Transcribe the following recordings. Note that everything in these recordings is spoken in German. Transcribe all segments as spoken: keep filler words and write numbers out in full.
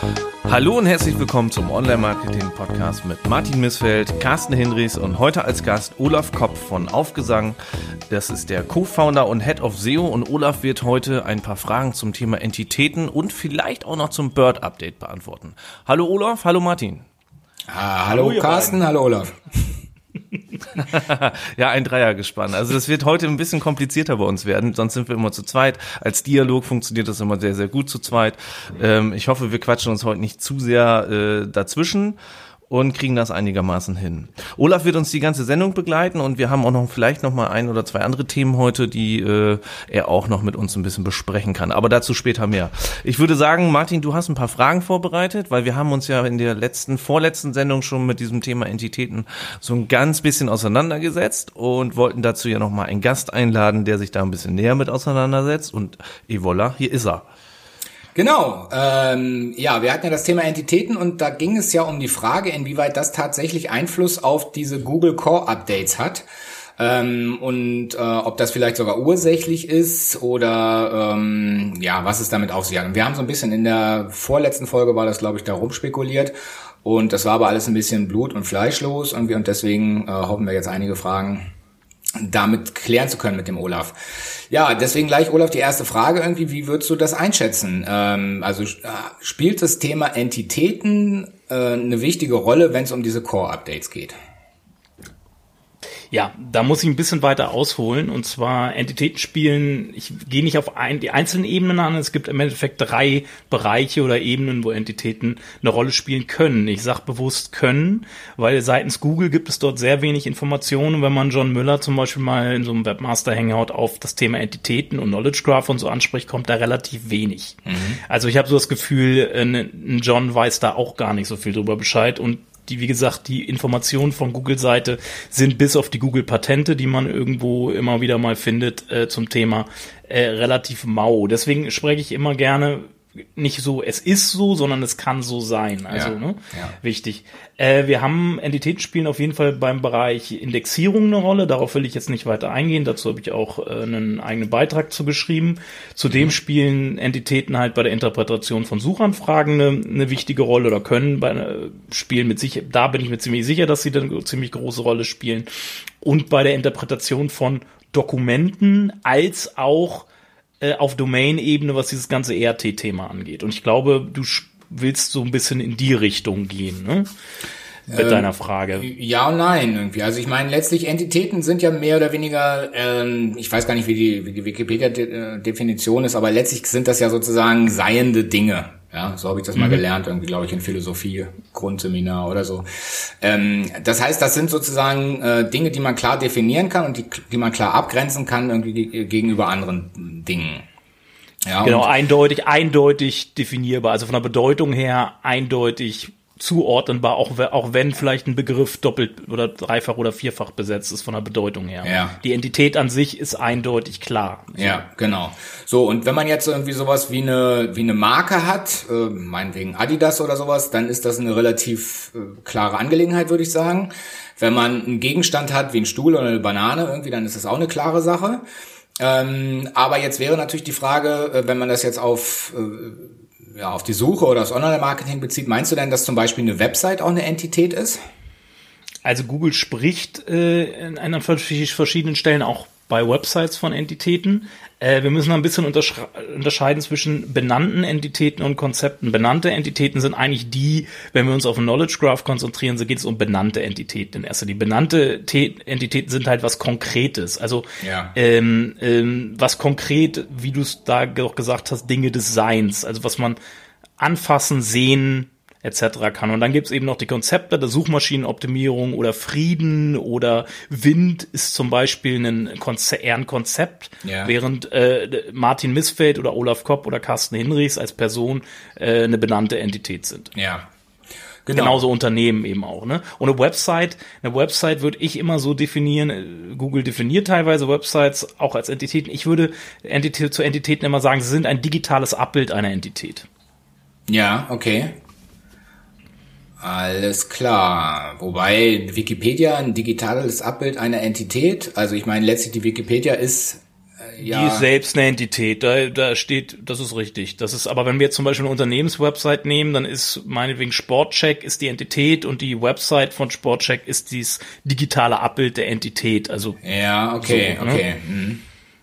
Hallo und herzlich willkommen zum Online-Marketing-Podcast mit Martin Missfeld, Carsten Hinrichs und heute als Gast Olaf Kopp von Aufgesang. Das ist der Co-Founder und Head of S E O und Olaf wird heute ein paar Fragen zum Thema Entitäten und vielleicht auch noch zum Bird-Update beantworten. Hallo Olaf, hallo Martin. Ah, hallo, hallo Carsten, hallo Olaf. Ja, ein Dreiergespann. Also das wird heute ein bisschen komplizierter bei uns werden, sonst sind wir immer zu zweit. Als Dialog funktioniert das immer sehr, sehr gut zu zweit. Ähm, ich hoffe, wir quatschen uns heute nicht zu sehr äh, dazwischen und kriegen das einigermaßen hin. Olaf wird uns die ganze Sendung begleiten und wir haben auch noch vielleicht noch mal ein oder zwei andere Themen heute, die äh, er auch noch mit uns ein bisschen besprechen kann. Aber dazu später mehr. Ich würde sagen, Martin, du hast ein paar Fragen vorbereitet, weil wir haben uns ja in der letzten, vorletzten Sendung schon mit diesem Thema Entitäten so ein ganz bisschen auseinandergesetzt und wollten dazu ja noch mal einen Gast einladen, der sich da ein bisschen näher mit auseinandersetzt. Und et voilà, hier ist er. Genau, ähm, ja, wir hatten ja das Thema Entitäten und da ging es ja um die Frage, inwieweit das tatsächlich Einfluss auf diese Google Core Updates hat ähm, und äh, ob das vielleicht sogar ursächlich ist oder ähm, ja, was es damit auf sich hat. Und wir haben so ein bisschen in der vorletzten Folge war das, glaube ich, da rumspekuliert und das war aber alles ein bisschen blut- und fleischlos irgendwie und deswegen äh, hoffen wir jetzt einige Fragen damit klären zu können mit dem Olaf. Ja, deswegen gleich, Olaf, die erste Frage irgendwie, wie würdest du das einschätzen? Ähm, also äh, spielt das Thema Entitäten äh, eine wichtige Rolle, wenn es um diese Core-Updates geht? Ja, da muss ich ein bisschen weiter ausholen und zwar Entitäten spielen, ich gehe nicht auf ein, die einzelnen Ebenen an, es gibt im Endeffekt drei Bereiche oder Ebenen, wo Entitäten eine Rolle spielen können. Ich sage bewusst können, weil seitens Google gibt es dort sehr wenig Informationen. Wenn man John Müller zum Beispiel mal in so einem Webmaster Hangout auf das Thema Entitäten und Knowledge Graph und so anspricht, kommt da relativ wenig. Mhm. Also ich habe so das Gefühl, ein John weiß da auch gar nicht so viel drüber Bescheid und die, wie gesagt, die Informationen von Google-Seite sind bis auf die Google-Patente, die man irgendwo immer wieder mal findet, äh, zum Thema äh, relativ mau. Deswegen spreche ich immer gerne nicht so, es ist so, sondern es kann so sein. Also, ja, ne? Ja. Wichtig. Äh, wir haben Entitäten spielen auf jeden Fall beim Bereich Indexierung eine Rolle. Darauf will ich jetzt nicht weiter eingehen. Dazu habe ich auch äh, einen eigenen Beitrag zu geschrieben. Zudem mhm. spielen Entitäten halt bei der Interpretation von Suchanfragen eine, eine wichtige Rolle oder können bei äh, spielen mit sicher. Da bin ich mir ziemlich sicher, dass sie dann eine ziemlich große Rolle spielen. Und bei der Interpretation von Dokumenten als auch auf Domain-Ebene, was dieses ganze E R T-Thema angeht. Und ich glaube, du willst so ein bisschen in die Richtung gehen, ne? Mit ähm, deiner Frage. Ja und nein irgendwie. Also ich meine, letztlich Entitäten sind ja mehr oder weniger, ähm, ich weiß gar nicht, wie die, wie die Wikipedia-Definition ist, aber letztlich sind das ja sozusagen seiende Dinge. Ja, so habe ich das mal mhm. gelernt, irgendwie, glaube ich, in Philosophie, Grundseminar oder so. Ähm, das heißt, das sind sozusagen äh, Dinge, die man klar definieren kann und die, die man klar abgrenzen kann irgendwie gegenüber anderen Dingen. Ja, genau, eindeutig, eindeutig definierbar, also von der Bedeutung her eindeutig zuordnenbar, auch, auch wenn vielleicht ein Begriff doppelt oder dreifach oder vierfach besetzt ist von der Bedeutung her. Ja. Die Entität an sich ist eindeutig klar. So. Ja, genau. So, und wenn man jetzt irgendwie sowas wie eine wie eine Marke hat, äh, meinetwegen Adidas oder sowas, dann ist das eine relativ äh, klare Angelegenheit, würde ich sagen. Wenn man einen Gegenstand hat wie ein Stuhl oder eine Banane irgendwie, dann ist das auch eine klare Sache. Ähm, aber jetzt wäre natürlich die Frage, äh, wenn man das jetzt auf äh, ja, auf die Suche oder das Online-Marketing bezieht, meinst du denn, dass zum Beispiel eine Website auch eine Entität ist? Also Google spricht äh, an verschiedenen Stellen auch bei Websites von Entitäten. Äh, wir müssen ein bisschen unterscheiden zwischen benannten Entitäten und Konzepten. Benannte Entitäten sind eigentlich die, wenn wir uns auf den Knowledge Graph konzentrieren, so geht es um benannte Entitäten in erster Linie. Benannte Entitäten sind halt was Konkretes. Also ja. ähm, ähm, was konkret, wie du es da auch gesagt hast, Dinge des Seins. Also was man anfassen, sehen et cetera kann. Und dann gibt es eben noch die Konzepte der Suchmaschinenoptimierung oder Frieden oder Wind ist zum Beispiel ein Konze- eher ein Konzept, ja. während äh, Martin Missfeld oder Olaf Kopp oder Carsten Hinrichs als Person äh, eine benannte Entität sind. Ja. Genau. Genauso Unternehmen eben auch, ne? Und eine Website, eine Website würde ich immer so definieren, Google definiert teilweise Websites auch als Entitäten. Ich würde Entität, zu Entitäten immer sagen, sie sind ein digitales Abbild einer Entität. Ja, okay. Alles klar. Wobei Wikipedia ein digitales Abbild einer Entität, also ich meine letztlich die Wikipedia ist ja. Die ist selbst eine Entität, da, da steht, das ist richtig. Das ist, aber wenn wir jetzt zum Beispiel eine Unternehmenswebsite nehmen, dann ist meinetwegen Sportcheck ist die Entität und die Website von Sportcheck ist dieses digitale Abbild der Entität. Also ja, okay, so, okay. Ne? Mhm.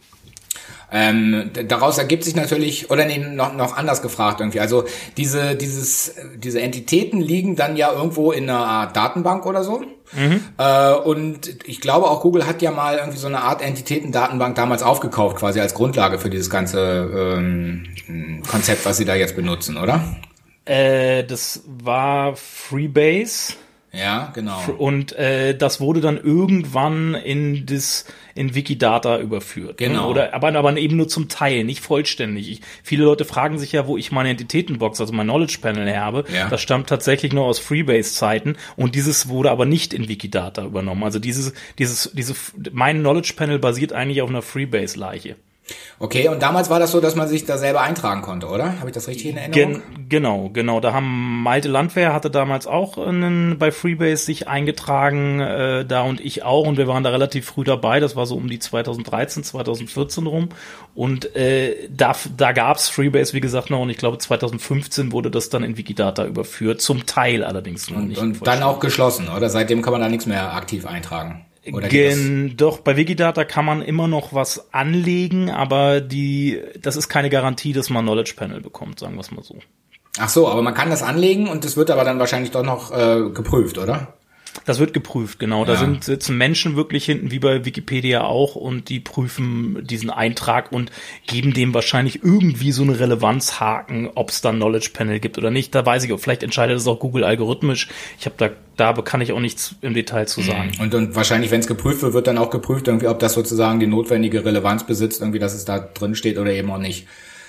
Ähm, daraus ergibt sich natürlich, oder nee, noch, noch anders gefragt irgendwie, also diese, dieses, diese Entitäten liegen dann ja irgendwo in einer Art Datenbank oder so. Mhm. Äh, und ich glaube auch Google hat ja mal irgendwie so eine Art Entitäten-Datenbank damals aufgekauft, quasi als Grundlage für dieses ganze ähm, Konzept, was sie da jetzt benutzen, oder? Äh, das war Freebase. Ja, genau. Und äh, das wurde dann irgendwann in das in Wikidata überführt. Genau. Ne? Oder aber aber eben nur zum Teil, nicht vollständig. Ich, viele Leute fragen sich ja, wo ich meine Entitätenbox, also mein Knowledge Panel habe. Ja. Das stammt tatsächlich nur aus Freebase-Zeiten und dieses wurde aber nicht in Wikidata übernommen. Also dieses dieses diese mein Knowledge Panel basiert eigentlich auf einer Freebase-Leiche. Okay, und damals war das so, dass man sich da selber eintragen konnte, oder? Habe ich das richtig in Erinnerung? Gen- genau, genau. Da haben Malte Landwehr hatte damals auch einen, bei Freebase sich eingetragen, äh, da und ich auch. Und wir waren da relativ früh dabei. Das war so um die zweitausenddreizehn, zweitausendvierzehn rum. Und äh, da, da gab's Freebase, wie gesagt, noch. Und ich glaube, zweitausendfünfzehn wurde das dann in Wikidata überführt. Zum Teil allerdings noch und, nicht. Und dann auch geschlossen, oder? Seitdem kann man da nichts mehr aktiv eintragen. Oder Gen, doch, bei Wikidata kann man immer noch was anlegen, aber die, das ist keine Garantie, dass man Knowledge Panel bekommt, sagen wir es mal so. Ach so, aber man kann das anlegen und das wird aber dann wahrscheinlich doch noch äh, geprüft, oder? Das wird geprüft, genau. Da Ja. sind sitzen Menschen wirklich hinten, wie bei Wikipedia auch, und die prüfen diesen Eintrag und geben dem wahrscheinlich irgendwie so eine Relevanzhaken, ob es dann Knowledge Panel gibt oder nicht. Da weiß ich auch, vielleicht entscheidet es auch Google algorithmisch. Ich habe da, da kann ich auch nichts im Detail zu sagen. Und, und wahrscheinlich, wenn es geprüft wird, wird dann auch geprüft, irgendwie, ob das sozusagen die notwendige Relevanz besitzt, irgendwie, dass es da drin steht oder eben auch nicht.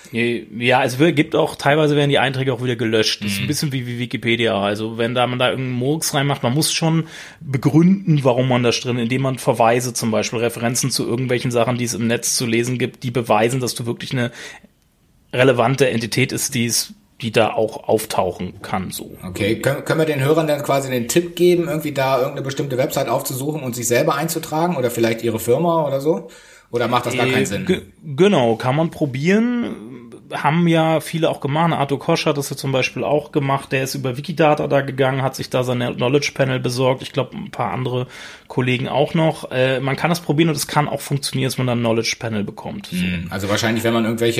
Ja, es wird, gibt auch, teilweise werden die Einträge auch wieder gelöscht. Das ist ein bisschen wie, wie Wikipedia. Also wenn da man da irgendeinen Murks reinmacht, man muss schon begründen, warum man das drin, indem man Verweise, zum Beispiel Referenzen zu irgendwelchen Sachen, die es im Netz zu lesen gibt, die beweisen, dass du wirklich eine relevante Entität ist, die es die da auch auftauchen kann, so. Okay, können, können wir den Hörern dann quasi den Tipp geben, irgendwie da irgendeine bestimmte Website aufzusuchen und sich selber einzutragen oder vielleicht ihre Firma oder so? Oder macht das gar keinen Sinn? G- genau, kann man probieren. Haben ja viele auch gemacht. Arthur Kosch hat das ja zum Beispiel auch gemacht. Der ist über Wikidata da gegangen, hat sich da sein Knowledge Panel besorgt. Ich glaube, ein paar andere Kollegen auch noch. Äh, man kann das probieren und es kann auch funktionieren, dass man dann ein Knowledge Panel bekommt. So. Also wahrscheinlich, wenn man irgendwelche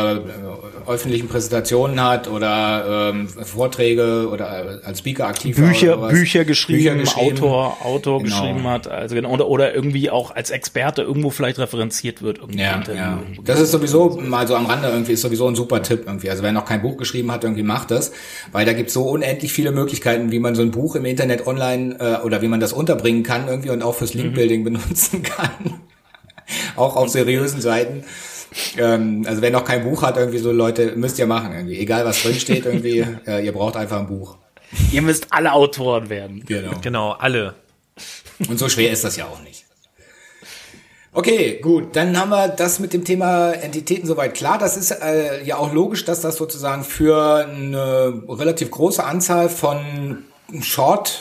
äh, öffentlichen Präsentationen hat oder ähm, Vorträge oder als Speaker aktiv Bücher, war oder Bücher geschrieben, Bücher geschrieben. Autor, Autor Genau. geschrieben hat, also genau, oder, oder irgendwie auch als Experte irgendwo vielleicht referenziert wird. Irgendwie Ja, Interview. ja. Das ist sowieso mal so am Rande irgendwie, ist sowieso ein super Tipp irgendwie. Also wer noch kein Buch geschrieben hat, irgendwie macht das, weil da gibt's so unendlich viele Möglichkeiten, wie man so ein Buch im Internet online äh, oder wie man das unterbringen kann irgendwie und auch fürs Linkbuilding mhm. benutzen kann. Auch auf seriösen Seiten. Ähm, also wer noch kein Buch hat, irgendwie so Leute, müsst ihr machen irgendwie. Egal was drin steht irgendwie, äh, ihr braucht einfach ein Buch. Ihr müsst alle Autoren werden. Genau. Genau, alle. Und so schwer ist das ja auch nicht. Okay, gut, dann haben wir das mit dem Thema Entitäten soweit klar. Das ist äh, ja auch logisch, dass das sozusagen für eine relativ große Anzahl von Short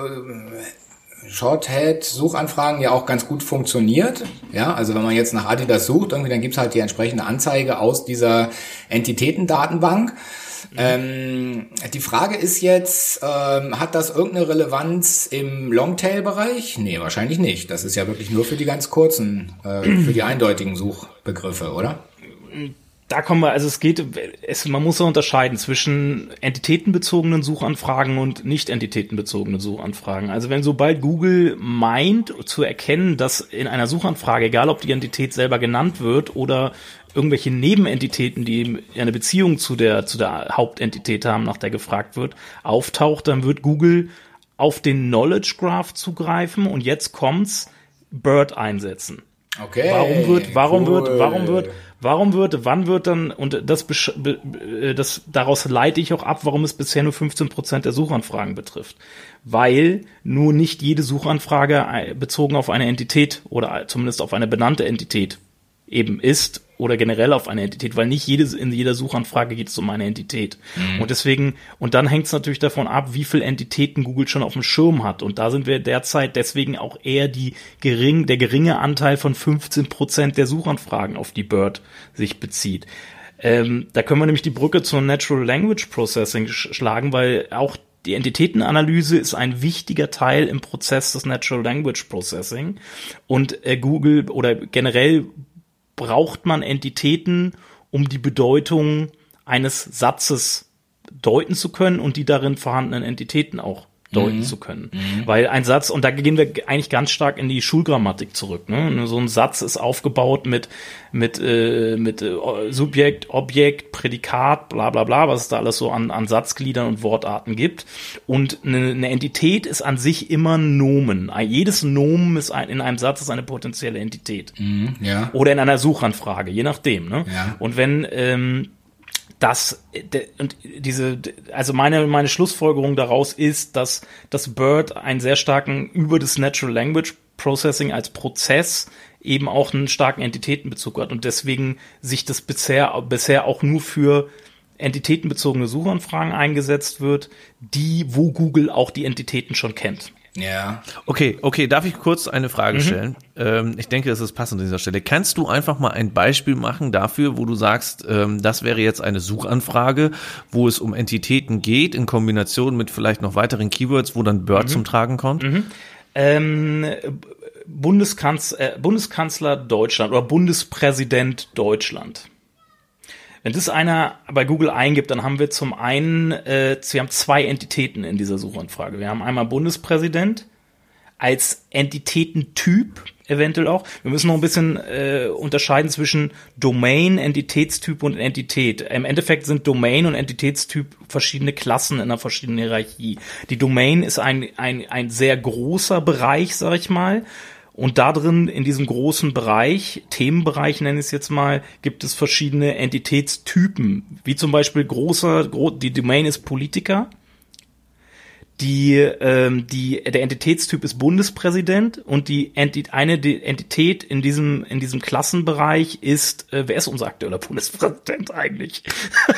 äh, Shorthead-Suchanfragen ja auch ganz gut funktioniert. Ja, also wenn man jetzt nach Adidas sucht, irgendwie, dann gibt's halt die entsprechende Anzeige aus dieser Entitätendatenbank. Ähm, die Frage ist jetzt, ähm, hat das irgendeine Relevanz im Longtail-Bereich? Nee, wahrscheinlich nicht. Das ist ja wirklich nur für die ganz kurzen, äh, für die eindeutigen Suchbegriffe, oder? Da kommen wir, also es geht, es, man muss so unterscheiden zwischen entitätenbezogenen Suchanfragen und nicht entitätenbezogenen Suchanfragen. Also wenn sobald Google meint zu erkennen, dass in einer Suchanfrage, egal ob die Entität selber genannt wird oder irgendwelche Nebenentitäten, die eine Beziehung zu der, zu der Hauptentität haben, nach der gefragt wird, auftaucht, dann wird Google auf den Knowledge Graph zugreifen und jetzt kommt's, BERT einsetzen. Okay. Warum wird, warum cool. wird, warum wird, warum wird, wann wird dann, und das, das, daraus leite ich auch ab, warum es bisher nur fünfzehn Prozent der Suchanfragen betrifft. Weil nur nicht jede Suchanfrage bezogen auf eine Entität oder zumindest auf eine benannte Entität eben ist oder generell auf eine Entität, weil nicht jede, in jeder Suchanfrage geht es um eine Entität. Mhm. Und deswegen, und dann hängt es natürlich davon ab, wie viele Entitäten Google schon auf dem Schirm hat. Und da sind wir derzeit deswegen auch eher die gering, der geringe Anteil von fünfzehn Prozent der Suchanfragen, auf die BERT sich bezieht. Ähm, da können wir nämlich die Brücke zur Natural Language Processing sch- schlagen, weil auch die Entitätenanalyse ist ein wichtiger Teil im Prozess des Natural Language Processing. Und äh, Google oder generell braucht man Entitäten, um die Bedeutung eines Satzes deuten zu können und die darin vorhandenen Entitäten auch deuten mhm. zu können. Mhm. Weil ein Satz, und da gehen wir eigentlich ganz stark in die Schulgrammatik zurück, ne? So ein Satz ist aufgebaut mit mit äh, mit äh, Subjekt, Objekt, Prädikat, bla bla bla, was es da alles so an an Satzgliedern und Wortarten gibt. Und eine, eine Entität ist an sich immer ein Nomen. Jedes Nomen ist ein, in einem Satz ist eine potenzielle Entität. Mhm, ja. Oder in einer Suchanfrage, je nachdem, ne? Ja. Und wenn ähm, das und diese, also meine meine Schlussfolgerung daraus ist, dass dass BERT einen sehr starken über das Natural Language Processing als Prozess eben auch einen starken Entitätenbezug hat und deswegen sich das bisher bisher auch nur für entitätenbezogene Suchanfragen eingesetzt wird, die wo Google auch die Entitäten schon kennt. Ja. Okay, okay, darf ich kurz eine Frage stellen? Mhm. Ähm, ich denke, das ist passend an dieser Stelle. Kannst du einfach mal ein Beispiel machen dafür, wo du sagst, ähm, das wäre jetzt eine Suchanfrage, wo es um Entitäten geht, in Kombination mit vielleicht noch weiteren Keywords, wo dann BERT mhm. zum Tragen kommt? Mhm. Ähm, Bundeskanz- äh, Bundeskanzler Deutschland oder Bundespräsident Deutschland. Wenn das einer bei Google eingibt, dann haben wir zum einen, äh, wir haben zwei Entitäten in dieser Suchanfrage. Wir haben einmal Bundespräsident als Entitätentyp, eventuell auch. Wir müssen noch ein bisschen äh, unterscheiden zwischen Domain, Entitätstyp und Entität. Im Endeffekt sind Domain und Entitätstyp verschiedene Klassen in einer verschiedenen Hierarchie. Die Domain ist ein ein ein sehr großer Bereich, sag ich mal. Und da drin, in diesem großen Bereich, Themenbereich nenne ich es jetzt mal, gibt es verschiedene Entitätstypen, wie zum Beispiel großer, gro- die Domain ist Politiker, die, ähm, die, der Entitätstyp ist Bundespräsident und die Enti- eine die Entität in diesem, in diesem Klassenbereich ist, äh, wer ist unser aktueller Bundespräsident eigentlich?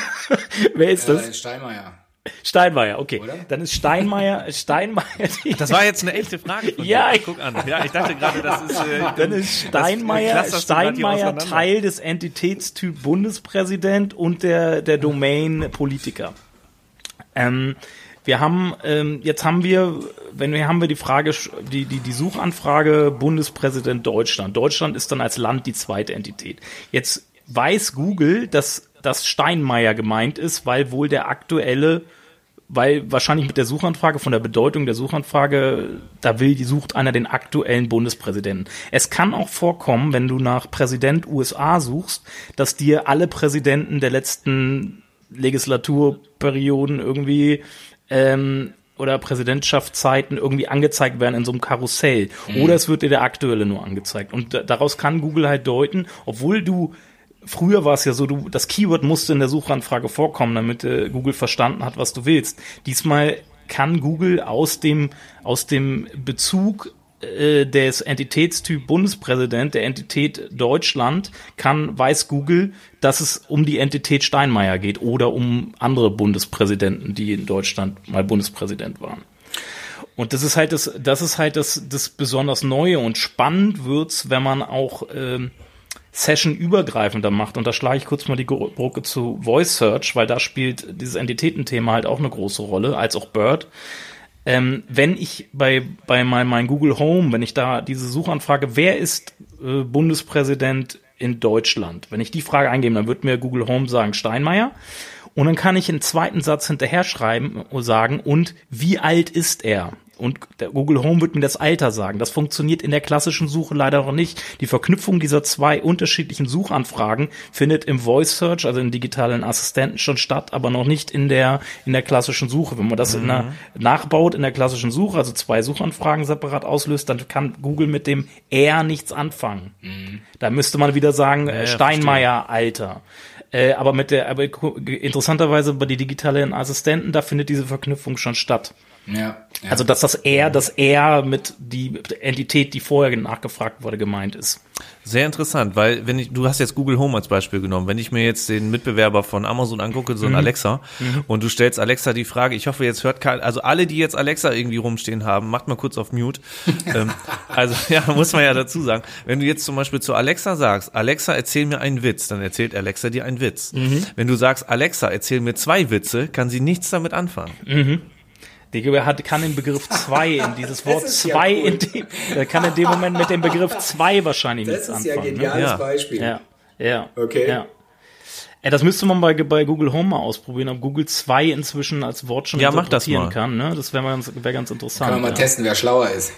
Wer ist das? Äh, Steinmeier. Steinmeier, okay. Oder? Dann ist Steinmeier, Steinmeier. Die Das war jetzt eine echte Frage von ja, dir. Guck an. Ja, ich dachte gerade, das ist. Äh, dann ist Steinmeier, das, äh, Steinmeier Teil des Entitätstyp Bundespräsident und der der Domain Politiker. Ähm, wir haben ähm, jetzt haben wir, wenn wir haben wir die Frage, die die die Suchanfrage Bundespräsident Deutschland. Deutschland ist dann als Land die zweite Entität. Jetzt weiß Google, dass dass Steinmeier gemeint ist, weil wohl der aktuelle weil wahrscheinlich mit der Suchanfrage, von der Bedeutung der Suchanfrage, da will die sucht einer den aktuellen Bundespräsidenten. Es kann auch vorkommen, wenn du nach Präsident U S A suchst, dass dir alle Präsidenten der letzten Legislaturperioden irgendwie ähm, oder Präsidentschaftszeiten irgendwie angezeigt werden in so einem Karussell. Mhm. Oder es wird dir der aktuelle nur angezeigt. Und da, daraus kann Google halt deuten, obwohl du früher war es ja so, du, das Keyword musste in der Suchanfrage vorkommen, damit äh, Google verstanden hat, was du willst. Diesmal kann Google aus dem, aus dem Bezug äh, des Entitätstyp Bundespräsident, der Entität Deutschland, kann, weiß Google, dass es um die Entität Steinmeier geht oder um andere Bundespräsidenten, die in Deutschland mal Bundespräsident waren. Und das ist halt das, das ist halt das, das besonders Neue und spannend wird's, wenn man auch, ähm, Session-übergreifender macht. Und da schlage ich kurz mal die Brücke zu Voice Search, weil da spielt dieses Entitätenthema halt auch eine große Rolle, als auch BERT. Ähm, wenn ich bei bei mein, mein Google Home, wenn ich da diese Suchanfrage, wer ist äh, Bundespräsident in Deutschland? Wenn ich die Frage eingebe, dann wird mir Google Home sagen Steinmeier. Und dann kann ich einen zweiten Satz hinterher schreiben und sagen, und wie alt ist er? Und der Google Home wird mir das Alter sagen. Das funktioniert in der klassischen Suche leider noch nicht. Die Verknüpfung dieser zwei unterschiedlichen Suchanfragen findet im Voice Search, also im digitalen Assistenten, schon statt, aber noch nicht in der in der klassischen Suche. Wenn man das mhm. in der, nachbaut in der klassischen Suche, also zwei Suchanfragen separat auslöst, dann kann Google mit dem er nichts anfangen. Mhm. Da müsste man wieder sagen, ja, Steinmeier, verstehe. Alter. Äh, aber mit der, aber interessanterweise bei den digitalen Assistenten, da findet diese Verknüpfung schon statt. Ja, ja. Also, dass das er, dass er mit die Entität, die vorher nachgefragt wurde, gemeint ist. Sehr interessant, weil wenn ich, du hast jetzt Google Home als Beispiel genommen, wenn ich mir jetzt den Mitbewerber von Amazon angucke, so ein mhm. Alexa, mhm. und du stellst Alexa die Frage, ich hoffe, jetzt hört kein, also alle, die jetzt Alexa irgendwie rumstehen haben, macht mal kurz auf Mute. ähm, also ja, muss man ja dazu sagen, wenn du jetzt zum Beispiel zu Alexa sagst, Alexa, erzähl mir einen Witz, dann erzählt Alexa dir einen Witz. Mhm. Wenn du sagst, Alexa, erzähl mir zwei Witze, kann sie nichts damit anfangen. Mhm. Der hat, kann den Begriff zwei in dieses Wort zwei ja cool. in dem, der kann in dem Moment mit dem Begriff zwei wahrscheinlich nichts anfangen. Das ist ja ein geniales ne? Beispiel. Ja, ja, okay. Ja. Ja, das müsste man bei, bei Google Home mal ausprobieren, ob Google zwei inzwischen als Wort schon ja, interpretieren mach das mal. kann. Ne? Das wäre ganz, wär ganz interessant. Kann man mal ja. testen, wer schlauer ist.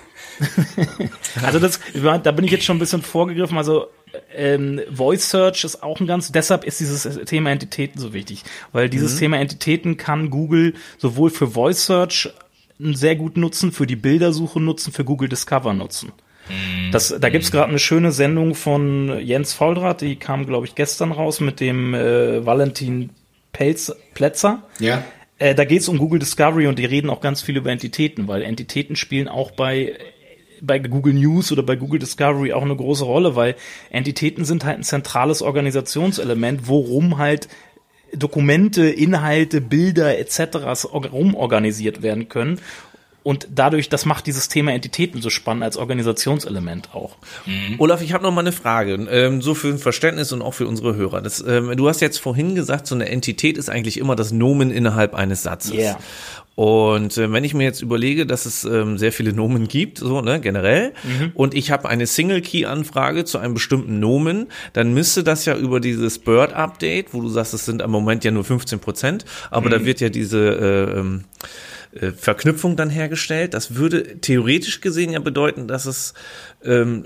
Also das, da bin ich jetzt schon ein bisschen vorgegriffen. Also ähm, Voice Search ist auch ein ganz, deshalb ist dieses Thema Entitäten so wichtig, weil dieses mhm. Thema Entitäten kann Google sowohl für Voice Search sehr gut nutzen, für die Bildersuche nutzen, für Google Discover nutzen. Mhm. Das, da gibt's gerade eine schöne Sendung von Jens Fauldrath, die kam, glaube ich, gestern raus mit dem äh, Valentin Pelz, Plätzer. Ja. Äh, da geht's um Google Discovery und die reden auch ganz viel über Entitäten, weil Entitäten spielen auch bei bei Google News oder bei Google Discovery auch eine große Rolle, weil Entitäten sind halt ein zentrales Organisationselement, worum halt Dokumente, Inhalte, Bilder et cetera rumorganisiert werden können. Und dadurch, das macht dieses Thema Entitäten so spannend als Organisationselement auch. Mhm. Olaf, ich habe noch mal eine Frage, ähm, so für ein Verständnis und auch für unsere Hörer. Das, ähm, du hast jetzt vorhin gesagt, so eine Entität ist eigentlich immer das Nomen innerhalb eines Satzes. Yeah. Und äh, wenn ich mir jetzt überlege, dass es ähm, sehr viele Nomen gibt, so ne generell, mhm. und ich habe eine Single-Key-Anfrage zu einem bestimmten Nomen, dann müsste das ja über dieses Bird-Update, wo du sagst, es sind am Moment ja nur fünfzehn Prozent, aber mhm. da wird ja diese äh, ähm, äh, Verknüpfung dann hergestellt. Das würde theoretisch gesehen ja bedeuten, dass es ähm,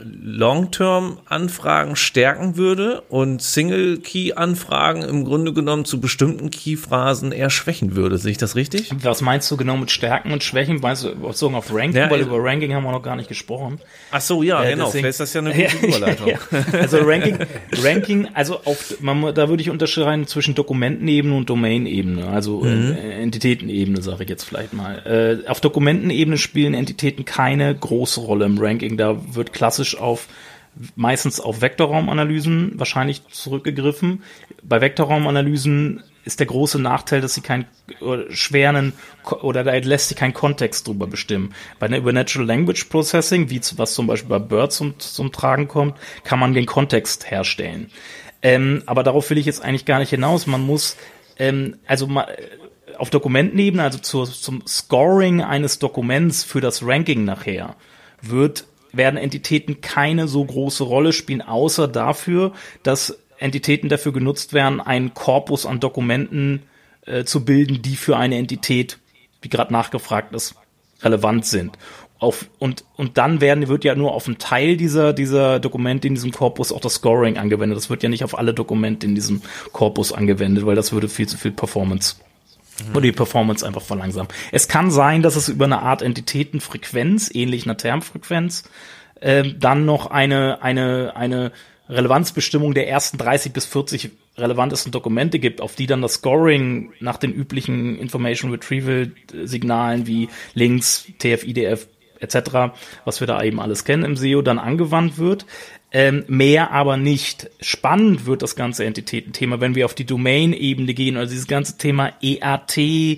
Long-Term-Anfragen stärken würde und Single-Key-Anfragen im Grunde genommen zu bestimmten Key-Phrasen eher schwächen würde. Sehe ich das richtig? Was meinst du genau mit Stärken und Schwächen? Meinst du bezogen auf Ranking? Ja, weil äh, über Ranking haben wir noch gar nicht gesprochen. Ach so, ja, äh, genau. Deswegen, vielleicht ist das ja eine gute Überleitung. ja, also Ranking, Ranking, also auf, man, da würde ich unterscheiden zwischen Dokumentenebene und Domain-Ebene, also mhm. äh, Entitätenebene, sage ich jetzt vielleicht mal. Äh, auf Dokumentenebene spielen Entitäten keine große Rolle im Ranking. Da wird klassisch auf meistens auf Vektorraumanalysen wahrscheinlich zurückgegriffen. Bei Vektorraumanalysen ist der große Nachteil, dass sie keinen schweren oder da lässt sich kein Kontext drüber bestimmen. Bei einer über Natural Language Processing, wie was zum Beispiel bei Bird zum, zum Tragen kommt, kann man den Kontext herstellen. Ähm, aber darauf will ich jetzt eigentlich gar nicht hinaus. Man muss ähm, also mal auf Dokumentenebene, also zur, zum Scoring eines Dokuments für das Ranking nachher, wird werden Entitäten keine so große Rolle spielen, außer dafür, dass Entitäten dafür genutzt werden, einen Korpus an Dokumenten äh, zu bilden, die für eine Entität, wie gerade nachgefragt ist, relevant sind. Auf, und, und dann werden, wird ja nur auf einen Teil dieser, dieser Dokumente in diesem Korpus auch das Scoring angewendet. Das wird ja nicht auf alle Dokumente in diesem Korpus angewendet, weil das würde viel zu viel Performance oder die Performance einfach verlangsamen. Es kann sein, dass es über eine Art Entitätenfrequenz, ähnlich einer Termfrequenz, äh, dann noch eine eine eine Relevanzbestimmung der ersten dreißig bis vierzig relevantesten Dokumente gibt, auf die dann das Scoring nach den üblichen Information Retrieval Signalen wie Links, T F I D F et cetera, was wir da eben alles kennen im S E O, dann angewandt wird. Ähm, mehr aber nicht. Spannend wird das ganze Entitätenthema, wenn wir auf die Domain-Ebene gehen, also dieses ganze Thema E A T,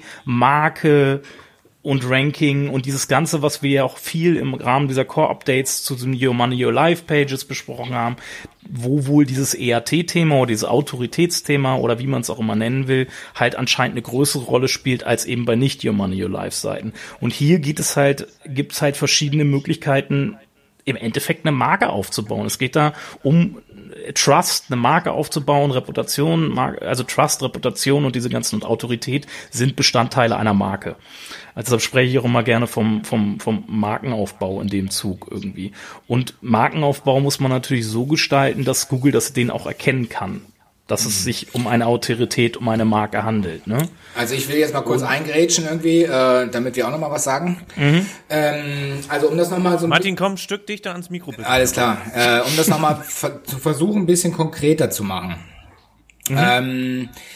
Marke und Ranking und dieses Ganze, was wir ja auch viel im Rahmen dieser Core-Updates zu den Your Money, Your Life Pages besprochen haben, wo wohl dieses E A T-Thema oder dieses Autoritätsthema oder wie man es auch immer nennen will, halt anscheinend eine größere Rolle spielt als eben bei nicht Your Money, Your Life Seiten. Und hier geht es halt, gibt es halt verschiedene Möglichkeiten, im Endeffekt eine Marke aufzubauen. Es geht da um Trust, eine Marke aufzubauen, Reputation, also Trust, Reputation und diese ganzen und Autorität sind Bestandteile einer Marke. Also deshalb spreche ich auch immer gerne vom, vom, vom Markenaufbau in dem Zug irgendwie. Und Markenaufbau muss man natürlich so gestalten, dass Google das den auch erkennen kann, dass mhm. es sich um eine Autorität, um eine Marke handelt. Ne? Also ich will jetzt mal kurz und eingrätschen irgendwie, äh, damit wir auch noch mal was sagen. Mhm. Ähm, also um das noch mal so... Martin, komm, ein Stück dichter ans Mikro bitte. Alles klar. Äh, um das noch mal ver- zu versuchen, ein bisschen konkreter zu machen. Mhm. Ähm,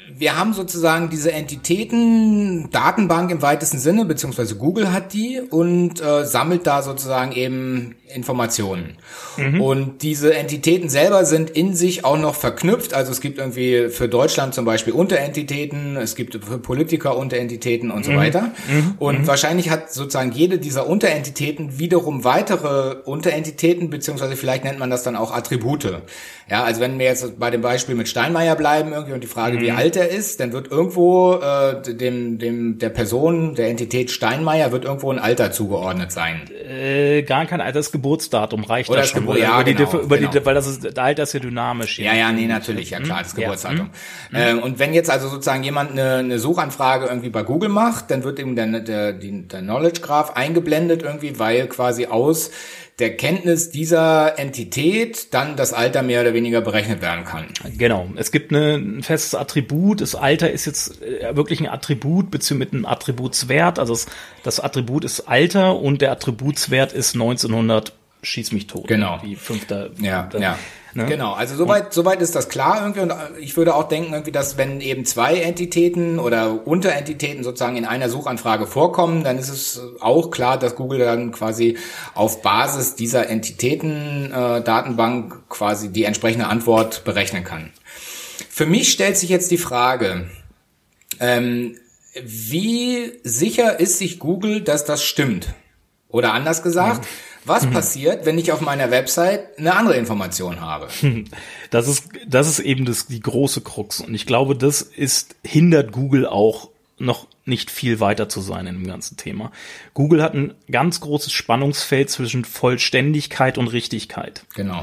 wir haben sozusagen diese Entitäten, Datenbank im weitesten Sinne, beziehungsweise Google hat die und äh, sammelt da sozusagen eben Informationen. Mhm. Und diese Entitäten selber sind in sich auch noch verknüpft. Also es gibt irgendwie für Deutschland zum Beispiel Unterentitäten, es gibt für Politiker Unterentitäten und so mhm. weiter. Mhm. Und mhm. wahrscheinlich hat sozusagen jede dieser Unterentitäten wiederum weitere Unterentitäten, beziehungsweise vielleicht nennt man das dann auch Attribute. Ja, also wenn wir jetzt bei dem Beispiel mit Steinmeier bleiben irgendwie und die Frage, mhm. wie alt er ist, dann wird irgendwo äh, dem dem der Person, der Entität Steinmeier wird irgendwo ein Alter zugeordnet sein. Äh, gar kein Alter, das Geburtsdatum reicht Oder das schon. Gebur- ja, über genau, die, über genau. die, weil das ist, das Alter ist ja dynamisch. Ja, ja, nee, natürlich, ja klar, das Geburtsdatum. Ja. Ähm, und wenn jetzt also sozusagen jemand eine, eine Suchanfrage irgendwie bei Google macht, dann wird eben der, der, der Knowledge Graph eingeblendet irgendwie, weil quasi aus der Kenntnis dieser Entität dann das Alter mehr oder weniger berechnet werden kann. Genau. Es gibt eine, ein festes Attribut. Das Alter ist jetzt wirklich ein Attribut, beziehungsweise mit einem Attributswert. Also das, das Attribut ist Alter und der Attributswert ist neunzehnhundert, schieß mich tot. Genau. Wie fünfter. Ja, fünfter, ja. Ne? Genau, also soweit soweit ist das klar irgendwie und ich würde auch denken irgendwie, dass wenn eben zwei Entitäten oder Unterentitäten sozusagen in einer Suchanfrage vorkommen, dann ist es auch klar, dass Google dann quasi auf Basis dieser Entitäten äh, Datenbank quasi die entsprechende Antwort berechnen kann. Für mich stellt sich jetzt die Frage, ähm, wie sicher ist sich Google, dass das stimmt? Oder anders gesagt, ja. Was mhm. passiert, wenn ich auf meiner Website eine andere Information habe? Das ist, das ist eben das, die große Krux. Und ich glaube, das ist, hindert Google auch noch nicht viel weiter zu sein in dem ganzen Thema. Google hat ein ganz großes Spannungsfeld zwischen Vollständigkeit und Richtigkeit. Genau.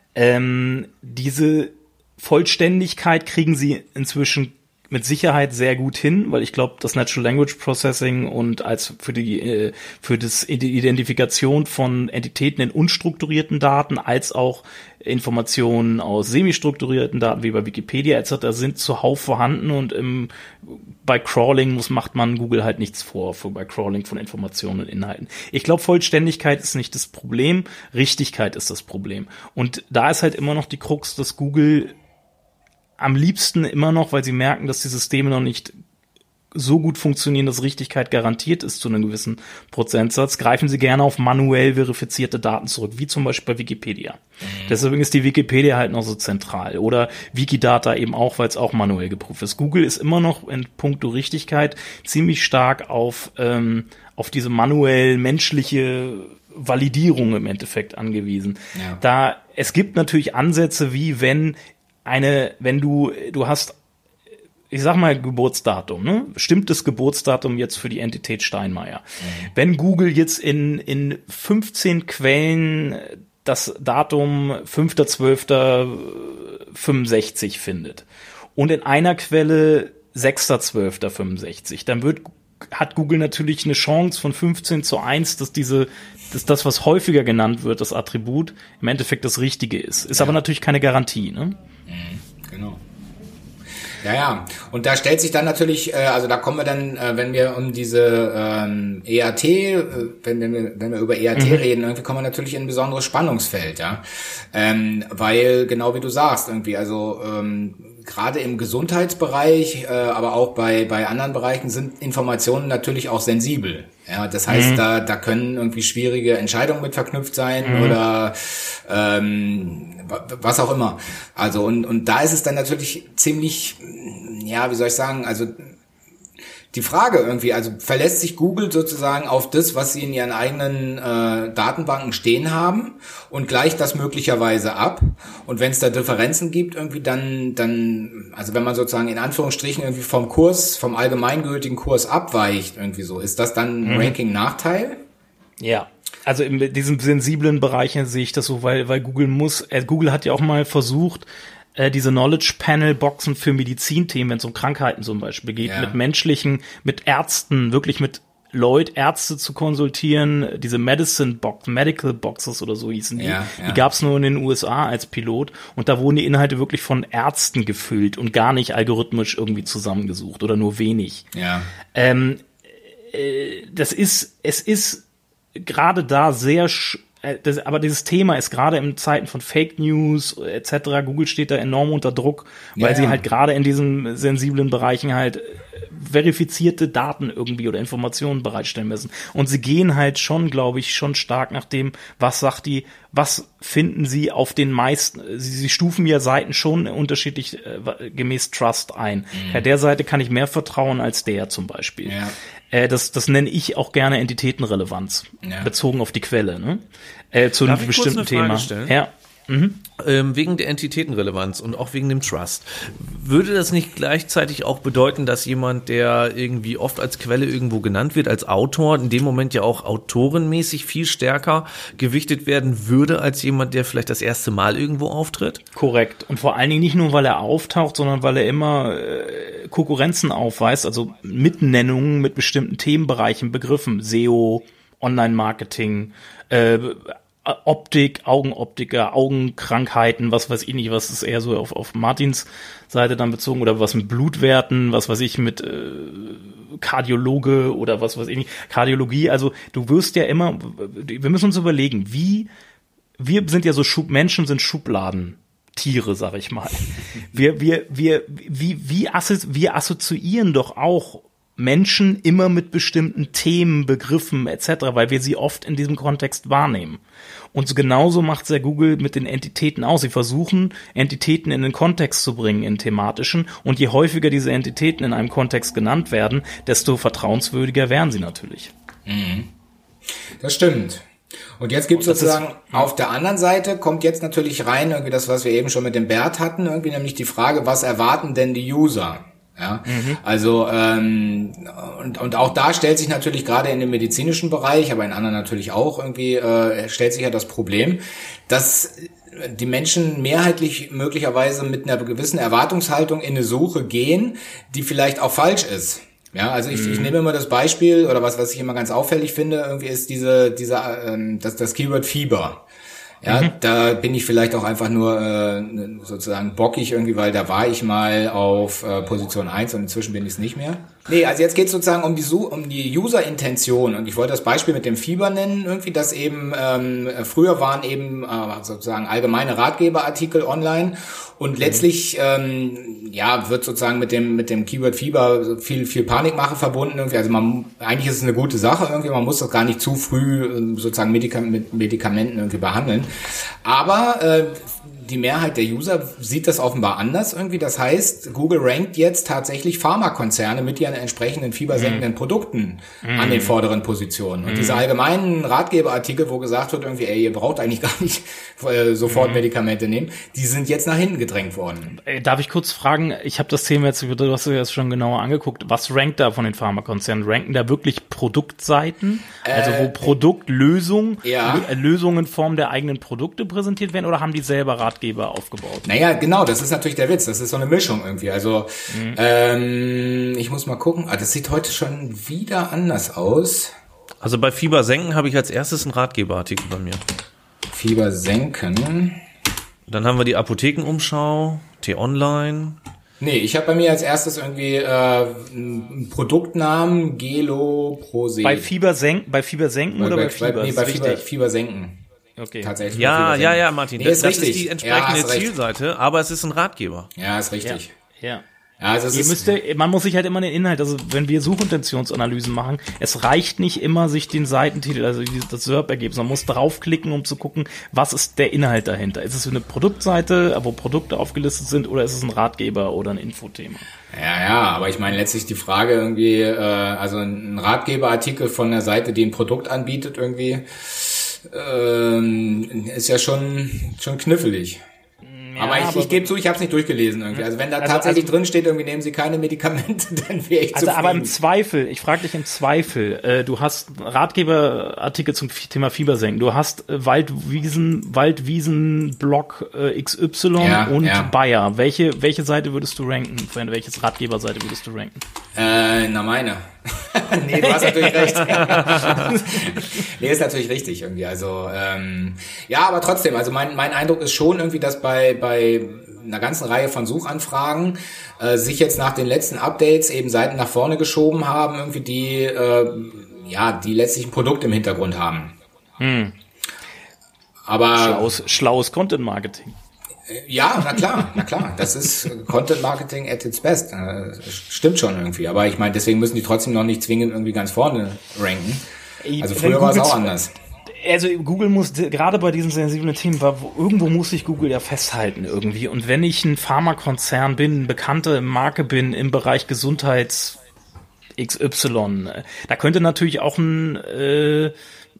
Ähm, diese Vollständigkeit kriegen sie inzwischen mit Sicherheit sehr gut hin, weil ich glaube, das Natural Language Processing und als für die äh, für das die Identifikation von Entitäten in unstrukturierten Daten als auch Informationen aus semi-strukturierten Daten wie bei Wikipedia et cetera sind zuhauf vorhanden und im, bei Crawling muss macht man Google halt nichts vor, für bei Crawling von Informationen und Inhalten. Ich glaube, Vollständigkeit ist nicht das Problem, Richtigkeit ist das Problem. Und da ist halt immer noch die Krux, dass Google am liebsten immer noch, weil sie merken, dass die Systeme noch nicht so gut funktionieren, dass Richtigkeit garantiert ist zu einem gewissen Prozentsatz, greifen sie gerne auf manuell verifizierte Daten zurück, wie zum Beispiel bei Wikipedia. Mhm. Deswegen ist die Wikipedia halt noch so zentral. Oder Wikidata eben auch, weil es auch manuell geprüft ist. Google ist immer noch in puncto Richtigkeit ziemlich stark auf, ähm, auf diese manuell menschliche Validierung im Endeffekt angewiesen. Ja. Da, es gibt natürlich Ansätze, wie wenn eine, wenn du, du hast, ich sag mal Geburtsdatum, ne? Stimmt das Geburtsdatum jetzt für die Entität Steinmeier? Mhm. Wenn Google jetzt in, in fünfzehn Quellen das Datum fünfter zwölfter fünfundsechzig findet und in einer Quelle sechster zwölfter fünfundsechzig, dann wird, hat Google natürlich eine Chance von fünfzehn zu eins, dass diese, dass das, was häufiger genannt wird, das Attribut, im Endeffekt das Richtige ist. Ist ja. Aber natürlich keine Garantie, ne? Genau. Ja, ja. Und da stellt sich dann natürlich, äh, also da kommen wir dann, äh, wenn wir um diese ähm, E A T, äh, wenn, wenn, wir, wenn wir über E A T mhm. reden, irgendwie kommen wir natürlich in ein besonderes Spannungsfeld, ja. Ähm, weil, genau wie du sagst, irgendwie, also ähm, gerade im Gesundheitsbereich, äh, aber auch bei bei anderen Bereichen sind Informationen natürlich auch sensibel. Ja, das heißt, mhm. da da können irgendwie schwierige Entscheidungen mit verknüpft sein mhm. oder ähm, was auch immer. Also und und da ist es dann natürlich ziemlich, ja, wie soll ich sagen, also die Frage irgendwie, also verlässt sich Google sozusagen auf das, was sie in ihren eigenen äh, Datenbanken stehen haben und gleicht das möglicherweise ab. Und wenn es da Differenzen gibt, irgendwie dann, dann, also wenn man sozusagen in Anführungsstrichen irgendwie vom Kurs, vom allgemeingültigen Kurs abweicht, irgendwie so, ist das dann ein mhm. Ranking-Nachteil? Ja. Also in diesem sensiblen Bereich sehe ich das so, weil, weil Google muss, äh, Google hat ja auch mal versucht, diese Knowledge-Panel-Boxen für Medizinthemen, wenn es um Krankheiten zum Beispiel geht, ja. mit menschlichen, mit Ärzten, wirklich mit Leute, Ärzte zu konsultieren, diese Medicine-Box, Medical-Boxes oder so hießen die, ja, ja. die gab es nur in den U S A als Pilot und da wurden die Inhalte wirklich von Ärzten gefüllt und gar nicht algorithmisch irgendwie zusammengesucht oder nur wenig. Ja. Ähm, äh, das ist, es ist gerade da sehr sch- das, aber dieses Thema ist gerade in Zeiten von Fake News et cetera. Google steht da enorm unter Druck, weil ja, sie ja. halt gerade in diesen sensiblen Bereichen halt verifizierte Daten irgendwie oder Informationen bereitstellen müssen. Und sie gehen halt schon, glaube ich, schon stark nach dem, was sagt die, was finden sie auf den meisten, sie, sie stufen ja Seiten schon unterschiedlich äh, gemäß Trust ein. Mhm. Ja, der Seite kann ich mehr vertrauen als der zum Beispiel. Ja. Äh, das, das nenne ich auch gerne Entitätenrelevanz, ja. bezogen auf die Quelle, ne? Äh, zu Darf einem ich bestimmten kurz eine Frage Thema. Stellen? Ja. Mhm. Ähm, wegen der Entitätenrelevanz und auch wegen dem Trust. Würde das nicht gleichzeitig auch bedeuten, dass jemand, der irgendwie oft als Quelle irgendwo genannt wird, als Autor, in dem Moment ja auch autorenmäßig viel stärker gewichtet werden würde, als jemand, der vielleicht das erste Mal irgendwo auftritt? Korrekt. Und vor allen Dingen nicht nur, weil er auftaucht, sondern weil er immer äh, Konkurrenzen aufweist, also Mitnennungen mit bestimmten Themenbereichen, Begriffen, S E O, Online-Marketing, äh, Optik, Augenoptiker, Augenkrankheiten, was weiß ich nicht, was ist eher so auf, auf Martins Seite dann bezogen oder was mit Blutwerten, was weiß ich mit äh, Kardiologe oder was weiß ich nicht, Kardiologie, also du wirst ja immer, wir müssen uns überlegen, wie, wir sind ja so Schub, Menschen sind Schubladen. Tiere, sag ich mal. Wir, wir, wir, wie, wie assozi- wir assoziieren doch auch Menschen immer mit bestimmten Themen, Begriffen et cetera, weil wir sie oft in diesem Kontext wahrnehmen. Und genauso macht es ja Google mit den Entitäten aus. Sie versuchen, Entitäten in den Kontext zu bringen, in thematischen. Und je häufiger diese Entitäten in einem Kontext genannt werden, desto vertrauenswürdiger werden sie natürlich. Mhm. Das stimmt. Und jetzt gibt es sozusagen auf der anderen Seite, kommt jetzt natürlich rein, irgendwie das, was wir eben schon mit dem Bert hatten, irgendwie nämlich die Frage, was erwarten denn die User? Ja, mhm. also ähm, und und auch da stellt sich natürlich gerade in dem medizinischen Bereich, aber in anderen natürlich auch irgendwie äh, stellt sich ja das Problem, dass die Menschen mehrheitlich möglicherweise mit einer gewissen Erwartungshaltung in eine Suche gehen, die vielleicht auch falsch ist. Ja, also ich, mhm. ich nehme immer das Beispiel oder was was ich immer ganz auffällig finde, irgendwie ist diese diese ähm, das das Keyword Fieber. Ja, mhm. da bin ich vielleicht auch einfach nur äh, sozusagen bockig irgendwie, weil da war ich mal auf äh, Position eins und inzwischen bin ich es nicht mehr. Nee, also jetzt geht es sozusagen um die um die User-Intention und ich wollte das Beispiel mit dem Fieber nennen, irgendwie, dass eben ähm, früher waren eben äh, sozusagen allgemeine Ratgeberartikel online und letztlich ähm, ja wird sozusagen mit dem mit dem Keyword Fieber viel viel Panikmache verbunden irgendwie. Also man eigentlich ist es eine gute Sache irgendwie, man muss das gar nicht zu früh sozusagen Medika- mit Medikamenten irgendwie behandeln. Aber äh, die Mehrheit der User sieht das offenbar anders irgendwie. Das heißt, Google rankt jetzt tatsächlich Pharmakonzerne mit ihren entsprechenden fiebersenkenden mm. Produkten mm. an den vorderen Positionen. Und mm. diese allgemeinen Ratgeberartikel, wo gesagt wird irgendwie, ey, ihr braucht eigentlich gar nicht äh, sofort mm. Medikamente nehmen, die sind jetzt nach hinten gedrängt worden. Darf ich kurz fragen, ich habe das Thema jetzt, du hast dir das schon genauer angeguckt, was rankt da von den Pharmakonzernen? Ranken da wirklich Produktseiten? Äh, also wo Produktlösungen, ja. Lösungen in Form der eigenen Produkte präsentiert werden oder haben die selber Ratgeber aufgebaut? Naja, genau, das ist natürlich der Witz. Das ist so eine Mischung irgendwie. Also, mhm. ähm, ich muss mal gucken. Ah, das sieht heute schon wieder anders aus. Also bei Fieber senken habe ich als erstes einen Ratgeberartikel bei mir. Fieber senken. Dann haben wir die Apothekenumschau, T-Online. Nee, ich habe bei mir als erstes irgendwie äh, einen Produktnamen, Gelo, Prose. Bei Fieber senken, bei Fieber senken oder bei, bei Fieber? Nee, bei Fieber, Fieber senken. Okay. Tatsächlich. Ja, ja, ja, Martin. Nee, das ist das richtig. ist die entsprechende ja, Zielseite, aber es ist ein Ratgeber. Ja, ist richtig. Ja. ja. Ja, also es Ihr ist müsste, man muss sich halt immer den Inhalt, also wenn wir Suchintentionsanalysen machen, es reicht nicht immer, sich den Seitentitel, also das S E R P-Ergebnis, man muss draufklicken, um zu gucken, was ist der Inhalt dahinter. Ist es eine Produktseite, wo Produkte aufgelistet sind, oder ist es ein Ratgeber oder ein Infothema? Ja, ja, aber ich meine letztlich die Frage irgendwie, äh, also ein Ratgeberartikel von einer Seite, die ein Produkt anbietet irgendwie, ähm, ist ja schon schon knifflig. Ja, aber ich, aber ich gebe zu, ich habe es nicht durchgelesen irgendwie. Also wenn da also, tatsächlich also, drin steht, irgendwie nehmen Sie keine Medikamente, dann wäre ich also zufrieden. Aber im Zweifel, ich frage dich im Zweifel, äh, du hast Ratgeberartikel zum Thema Fiebersenken, du hast äh, Waldwiesen, Waldwiesen-Blog äh, X Y ja, und ja. Bayer. Welche welche Seite würdest du ranken? Welches Ratgeberseite würdest du ranken? Äh, na meine. Nee, du hast natürlich recht. Nee, ist natürlich richtig irgendwie. Also ähm, ja, aber trotzdem, also mein mein Eindruck ist schon irgendwie, dass bei bei einer ganzen Reihe von Suchanfragen äh, sich jetzt nach den letzten Updates eben Seiten nach vorne geschoben haben, irgendwie die äh, ja, die letztlich ein Produkt im Hintergrund haben. Hm. Aber schlaues, schlaues Content Marketing. Ja, na klar, na klar. Das ist Content Marketing at its best. Stimmt schon irgendwie. Aber ich meine, deswegen müssen die trotzdem noch nicht zwingend irgendwie ganz vorne ranken. Also früher war es auch anders. Also Google muss, gerade bei diesen sensiblen Themen, war, irgendwo muss sich Google ja festhalten irgendwie. Und wenn ich ein Pharmakonzern bin, eine bekannte Marke bin im Bereich Gesundheits X Y, da könnte natürlich auch ein, äh,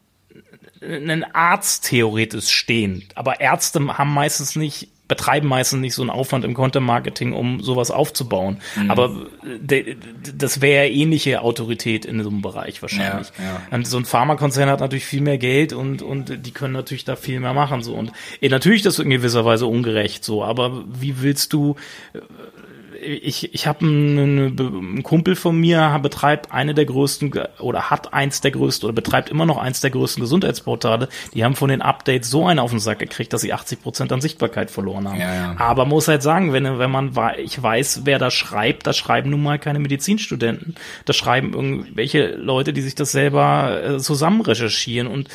ein Arzt theoretisch stehen. Aber Ärzte haben meistens nicht, betreiben meistens nicht so einen Aufwand im Content-Marketing, um sowas aufzubauen. Mhm. Aber de, das wäre ja ähnliche Autorität in so einem Bereich wahrscheinlich. Ja, ja. Und so ein Pharmakonzern hat natürlich viel mehr Geld und und die können natürlich da viel mehr machen. So. Und eh, natürlich ist das in gewisser Weise ungerecht, so. Aber wie willst du... Ich, ich habe einen, einen Kumpel von mir, betreibt eine der größten oder hat eins der größten oder betreibt immer noch eins der größten Gesundheitsportale. Die haben von den Updates so einen auf den Sack gekriegt, dass sie achtzig Prozent an Sichtbarkeit verloren haben. Ja, ja. Aber man muss halt sagen, wenn, wenn man, ich weiß, wer da schreibt, da schreiben nun mal keine Medizinstudenten. Da schreiben irgendwelche Leute, die sich das selber zusammen recherchieren und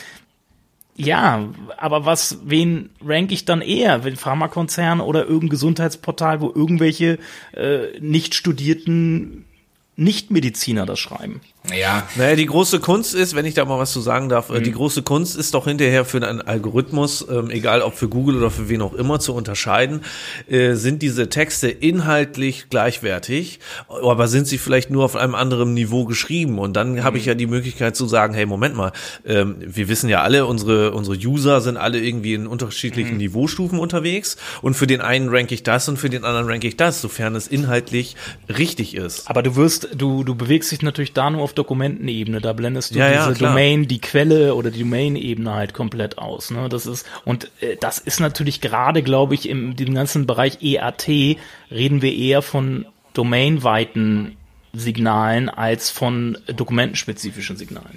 ja, aber was, wen rank ich dann eher? Wenn Pharmakonzern oder irgendein Gesundheitsportal, wo irgendwelche äh, nicht studierten Nicht-Mediziner das schreiben? Ja. Naja, die große Kunst ist, wenn ich da mal was zu sagen darf, mhm. die große Kunst ist doch hinterher für einen Algorithmus, ähm, egal ob für Google oder für wen auch immer, zu unterscheiden, äh, sind diese Texte inhaltlich gleichwertig, aber sind sie vielleicht nur auf einem anderen Niveau geschrieben? Und dann mhm. habe ich ja die Möglichkeit zu sagen, hey, Moment mal, ähm, wir wissen ja alle, unsere unsere User sind alle irgendwie in unterschiedlichen mhm. Niveaustufen unterwegs und für den einen ranke ich das und für den anderen ranke ich das, sofern es inhaltlich richtig ist. Aber du wirst, du du bewegst dich natürlich da nur auf Dokumentenebene, da blendest du ja, diese ja, Domain, die Quelle oder die Domain-Ebene halt komplett aus. Ne? Das ist und äh, das ist natürlich gerade, glaube ich, im dem ganzen Bereich E A T reden wir eher von domainweiten Signalen als von dokumentenspezifischen Signalen.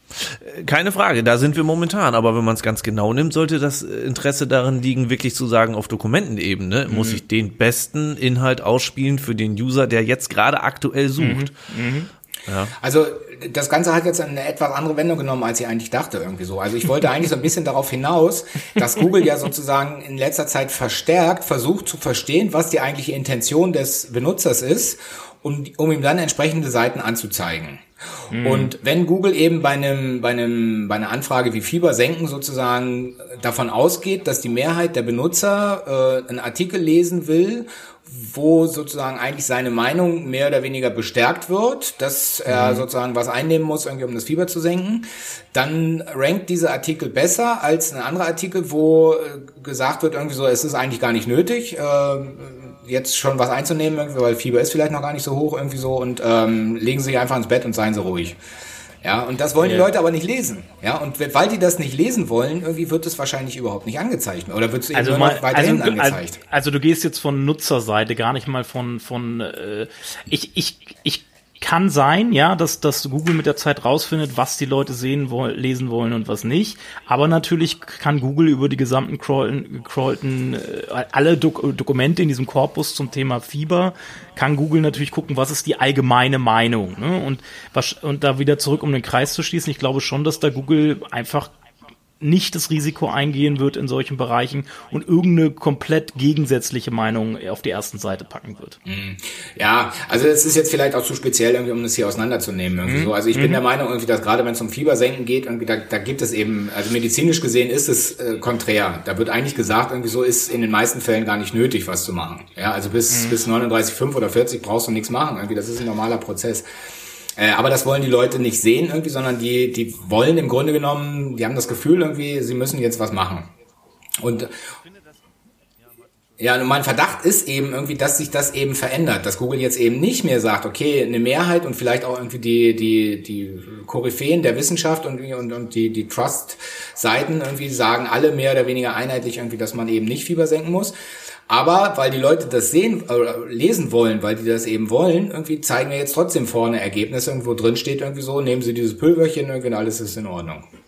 Keine Frage, da sind wir momentan, aber wenn man es ganz genau nimmt, sollte das Interesse darin liegen, wirklich zu sagen, auf Dokumentenebene mhm. muss ich den besten Inhalt ausspielen für den User, der jetzt gerade aktuell sucht. Mhm. Mhm. Ja. Also das Ganze hat jetzt eine etwas andere Wendung genommen, als ich eigentlich dachte irgendwie so. Also ich wollte eigentlich so ein bisschen darauf hinaus, dass Google ja sozusagen in letzter Zeit verstärkt versucht zu verstehen, was die eigentliche Intention des Benutzers ist, um, um ihm dann entsprechende Seiten anzuzeigen. Mhm. Und wenn Google eben bei einem, bei einem, bei einer Anfrage wie Fieber senken sozusagen davon ausgeht, dass die Mehrheit der Benutzer äh, einen Artikel lesen will, wo sozusagen eigentlich seine Meinung mehr oder weniger bestärkt wird, dass er mhm. sozusagen was einnehmen muss, irgendwie um das Fieber zu senken, dann rankt dieser Artikel besser als ein anderer Artikel, wo gesagt wird irgendwie so, es ist eigentlich gar nicht nötig, äh, jetzt schon was einzunehmen, irgendwie, weil Fieber ist vielleicht noch gar nicht so hoch irgendwie so und ähm, legen Sie sich einfach ins Bett und seien Sie ruhig. Ja, und das wollen die Leute aber nicht lesen. Ja, und weil die das nicht lesen wollen, irgendwie wird es wahrscheinlich überhaupt nicht angezeigt. Oder wird es eben also nur mal, noch weiterhin also, angezeigt. Also, also du gehst jetzt von Nutzerseite, gar nicht mal von, von äh, ich, ich, ich kann sein, ja, dass, dass Google mit der Zeit rausfindet, was die Leute sehen wollen, lesen wollen und was nicht. Aber natürlich kann Google über die gesamten gecrawlten, äh, alle Dok- Dokumente in diesem Korpus zum Thema Fieber, kann Google natürlich gucken, was ist die allgemeine Meinung. Ne? Und, was, und da wieder zurück, um den Kreis zu schließen, ich glaube schon, dass da Google einfach nicht das Risiko eingehen wird in solchen Bereichen und irgendeine komplett gegensätzliche Meinung auf die ersten Seite packen wird. Ja, also es ist jetzt vielleicht auch zu speziell, irgendwie, um das hier auseinanderzunehmen. Irgendwie mhm. so. Also ich mhm. bin der Meinung, irgendwie, dass gerade wenn es um Fiebersenken geht, irgendwie, da, da gibt es eben, also medizinisch gesehen ist es äh, konträr. Da wird eigentlich gesagt, irgendwie so ist in den meisten Fällen gar nicht nötig, was zu machen. Ja, also bis, mhm. bis neununddreißig Komma fünf oder vierzig brauchst du nichts machen. Irgendwie, das ist ein normaler Prozess. Äh, aber das wollen die Leute nicht sehen irgendwie, sondern die die wollen im Grunde genommen, die haben das Gefühl irgendwie, sie müssen jetzt was machen. Und ja, und mein Verdacht ist eben irgendwie, dass sich das eben verändert, dass Google jetzt eben nicht mehr sagt, okay, eine Mehrheit und vielleicht auch irgendwie die die die Koryphäen der Wissenschaft und und und die die Trust-Seiten irgendwie sagen alle mehr oder weniger einheitlich irgendwie, dass man eben nicht Fieber senken muss. Aber weil die Leute das sehen, äh, lesen wollen, weil die das eben wollen, irgendwie zeigen wir jetzt trotzdem vorne Ergebnisse, irgendwo drin steht irgendwie so, nehmen Sie dieses Pülverchen irgendwie und alles ist in Ordnung.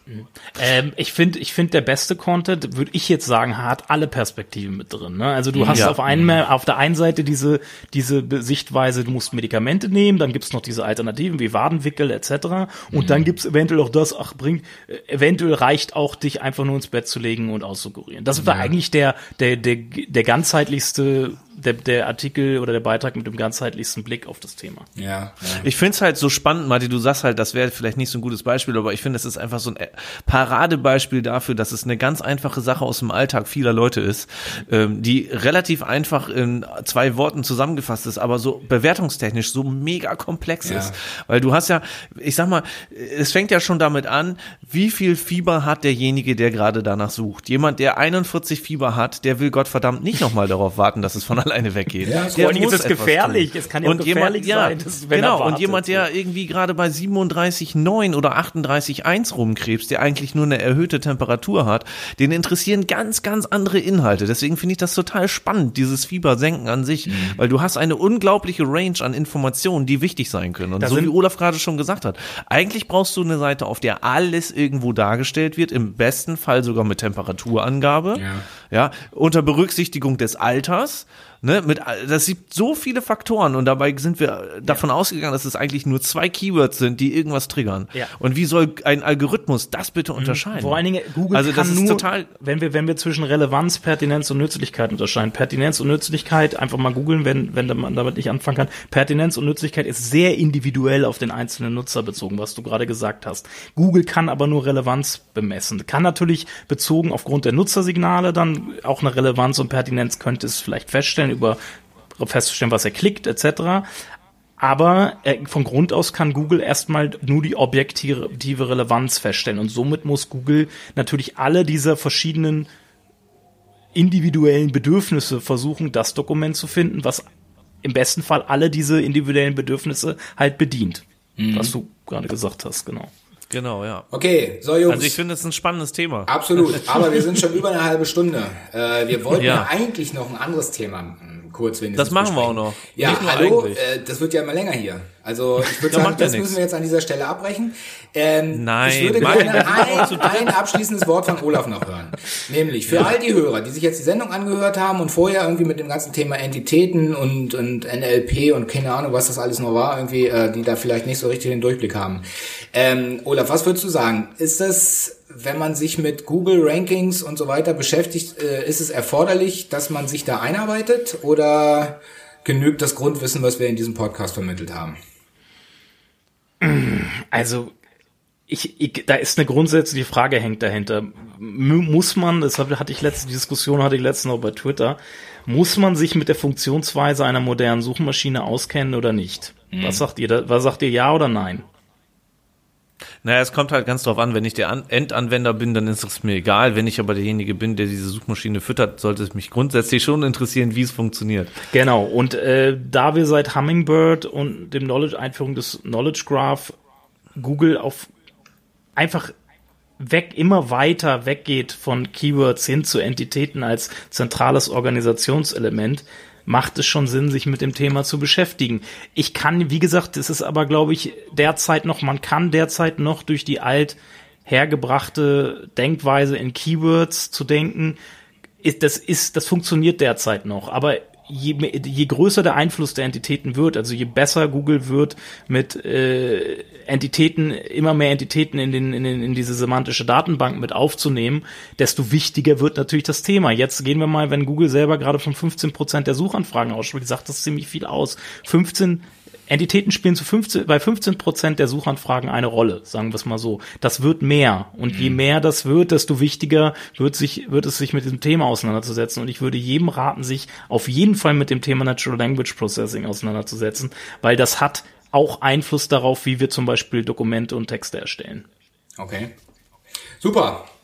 Ähm, ich finde, ich finde, der beste Content, würde ich jetzt sagen, hat alle Perspektiven mit drin. Ne? Also du hast ja. auf einen, auf der einen Seite diese diese Sichtweise, du musst Medikamente nehmen, dann gibt's noch diese Alternativen wie Wadenwickel et cetera. Und mhm. dann gibt's eventuell auch das, ach bringt, eventuell reicht auch, dich einfach nur ins Bett zu legen und auszukurieren. Das war ja. eigentlich der der der der ganzheitlichste Der, der Artikel oder der Beitrag mit dem ganzheitlichsten Blick auf das Thema. Ja, ja. Ich find's halt so spannend, Martin, du sagst halt, das wäre vielleicht nicht so ein gutes Beispiel, aber ich finde, es ist einfach so ein Paradebeispiel dafür, dass es eine ganz einfache Sache aus dem Alltag vieler Leute ist, ähm, die relativ einfach in zwei Worten zusammengefasst ist, aber so bewertungstechnisch so mega komplex ja. ist. Weil du hast ja, ich sag mal, es fängt ja schon damit an, wie viel Fieber hat derjenige, der gerade danach sucht. Jemand, der einundvierzig Fieber hat, der will Gottverdammt nicht nochmal darauf warten, dass es von alleine weggeht. Ja, vor allem ist es gefährlich. Tun. Es kann ja und auch gefährlich jemand, sein. Ja, dass, wenn genau. er wartet, und jemand, der irgendwie gerade bei siebenunddreißig Komma neun oder achtunddreißig Komma eins rumkrebst, der eigentlich nur eine erhöhte Temperatur hat, den interessieren ganz, ganz andere Inhalte. Deswegen finde ich das total spannend, dieses Fiebersenken an sich, mhm. weil du hast eine unglaubliche Range an Informationen, die wichtig sein können. Und da so wie Olaf gerade schon gesagt hat, eigentlich brauchst du eine Seite, auf der alles irgendwo dargestellt wird, im besten Fall sogar mit Temperaturangabe, ja, ja unter Berücksichtigung des Alters. Ne, mit, das gibt so viele Faktoren und dabei sind wir davon ja. ausgegangen, dass es eigentlich nur zwei Keywords sind, die irgendwas triggern. Ja. Und wie soll ein Algorithmus das bitte unterscheiden? Vor allen Dingen, Google also kann das ist nur, total wenn wir, wenn wir zwischen Relevanz, Pertinenz und Nützlichkeit unterscheiden. Pertinenz und Nützlichkeit, einfach mal googeln, wenn, wenn man damit nicht anfangen kann. Pertinenz und Nützlichkeit ist sehr individuell auf den einzelnen Nutzer bezogen, was du gerade gesagt hast. Google kann aber nur Relevanz bemessen. Kann natürlich bezogen aufgrund der Nutzersignale dann auch eine Relevanz und Pertinenz könnte es vielleicht feststellen, über festzustellen, was er klickt, et cetera. Aber äh, von Grund aus kann Google erstmal nur die objektive Relevanz feststellen und somit muss Google natürlich alle dieser verschiedenen individuellen Bedürfnisse versuchen, das Dokument zu finden, was im besten Fall alle diese individuellen Bedürfnisse halt bedient. Mhm. Was du gerade gesagt hast, genau. Genau, ja. Okay, so Jungs. Also ich finde, es ist ein spannendes Thema. Absolut, aber wir sind schon über eine halbe Stunde. Äh, wir wollten ja. ja eigentlich noch ein anderes Thema kurz wenigstens Das machen besprechen. wir auch noch. Ja, hallo, äh, das wird ja immer länger hier. Also ich würde sagen, das ja müssen wir jetzt an dieser Stelle abbrechen. Ähm, Nein. Ich würde gerne ein, ein abschließendes Wort von Olaf noch hören. Nämlich für all die Hörer, die sich jetzt die Sendung angehört haben und vorher irgendwie mit dem ganzen Thema Entitäten und, und N L P und keine Ahnung, was das alles noch war, irgendwie, äh, die da vielleicht nicht so richtig den Durchblick haben. Ähm, Olaf, was würdest du sagen? Ist das, wenn man sich mit Google Rankings und so weiter beschäftigt, äh, ist es erforderlich, dass man sich da einarbeitet oder genügt das Grundwissen, was wir in diesem Podcast vermittelt haben? Also ich, ich, da ist eine grundsätzliche Frage hängt dahinter. M- muss man, das hatte ich letzte die Diskussion hatte ich letztens noch bei Twitter, muss man sich mit der Funktionsweise einer modernen Suchmaschine auskennen oder nicht? Mhm. Was sagt ihr da, was sagt ihr, ja oder nein? Naja, es kommt halt ganz drauf an, wenn ich der An- Endanwender bin, dann ist es mir egal. Wenn ich aber derjenige bin, der diese Suchmaschine füttert, sollte es mich grundsätzlich schon interessieren, wie es funktioniert. Genau, und äh, da wir seit Hummingbird und dem Knowledge Einführung des Knowledge Graph Google auf einfach weg, immer weiter weggeht von Keywords hin zu Entitäten als zentrales Organisationselement, macht es schon Sinn, sich mit dem Thema zu beschäftigen. Ich kann, wie gesagt, das ist aber, glaube ich, derzeit noch, man kann derzeit noch durch die alt hergebrachte Denkweise in Keywords zu denken, ist, das ist, das funktioniert derzeit noch, aber Je, je größer der Einfluss der Entitäten wird, also je besser Google wird mit äh, Entitäten, immer mehr Entitäten in den, in den in diese semantische Datenbank mit aufzunehmen, desto wichtiger wird natürlich das Thema. Jetzt gehen wir mal, wenn Google selber gerade von fünfzehn Prozent der Suchanfragen ausspricht, sagt das ziemlich viel aus. fünfzehn Entitäten spielen zu fünfzehn, bei fünfzehn Prozent der Suchanfragen eine Rolle, sagen wir es mal so. Das wird mehr. Und mhm. je mehr das wird, desto wichtiger wird sich, wird es sich mit diesem Thema auseinanderzusetzen. Und ich würde jedem raten, sich auf jeden Fall mit dem Thema Natural Language Processing auseinanderzusetzen, weil das hat auch Einfluss darauf, wie wir zum Beispiel Dokumente und Texte erstellen. Okay. Super.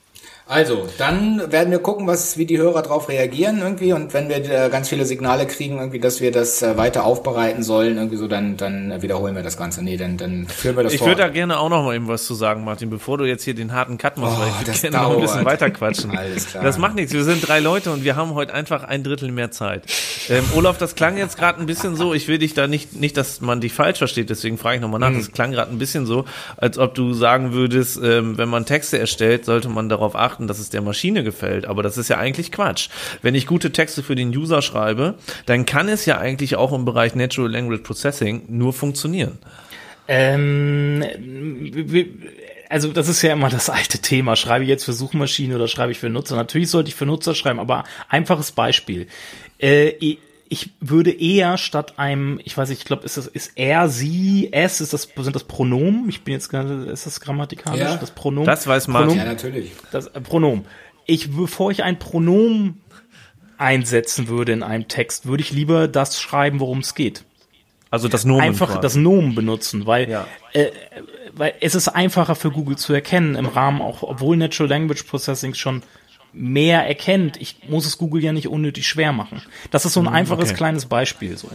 Also, dann werden wir gucken, was, wie die Hörer drauf reagieren irgendwie, und wenn wir äh, ganz viele Signale kriegen irgendwie, dass wir das äh, weiter aufbereiten sollen irgendwie so, dann dann wiederholen wir das Ganze. Nee, dann dann führen wir das Ich fort. würde da gerne auch noch mal eben was zu sagen, Martin, bevor du jetzt hier den harten Cut machst, Oh, weil ich das würde gerne noch ein bisschen dauert. weiter quatschen. Alles klar. Das macht nichts, wir sind drei Leute und wir haben heute einfach ein Drittel mehr Zeit. Ähm, Olaf, das klang jetzt gerade ein bisschen so, ich will dich da nicht, nicht, dass man dich falsch versteht, deswegen frage ich nochmal nach, das klang gerade ein bisschen so, als ob du sagen würdest, ähm, wenn man Texte erstellt, sollte man darauf achten, dass es der Maschine gefällt, aber das ist ja eigentlich Quatsch. Wenn ich gute Texte für den User schreibe, dann kann es ja eigentlich auch im Bereich Natural Language Processing nur funktionieren. Ähm, also das ist ja immer das alte Thema. Schreibe ich jetzt für Suchmaschine oder schreibe ich für Nutzer? Natürlich sollte ich für Nutzer schreiben, aber einfaches Beispiel. Äh, ich würde eher statt einem, ich weiß nicht, ich glaube, ist das ist er, sie, es, ist das sind das Pronomen? Ich bin jetzt gerade, ist das grammatikalisch? Ja. Das Pronomen? Das weiß Martin. Ja, natürlich. Das äh, Pronomen. Ich, bevor ich ein Pronomen einsetzen würde in einem Text, würde ich lieber das schreiben, worum es geht. Also das Nomen Einfach quasi. das Nomen benutzen, weil, Ja. äh, weil es ist einfacher für Google zu erkennen im Rahmen auch, obwohl Natural Language Processing schon mehr erkennt. Ich muss es Google ja nicht unnötig schwer machen. Das ist so ein einfaches okay. kleines Beispiel so.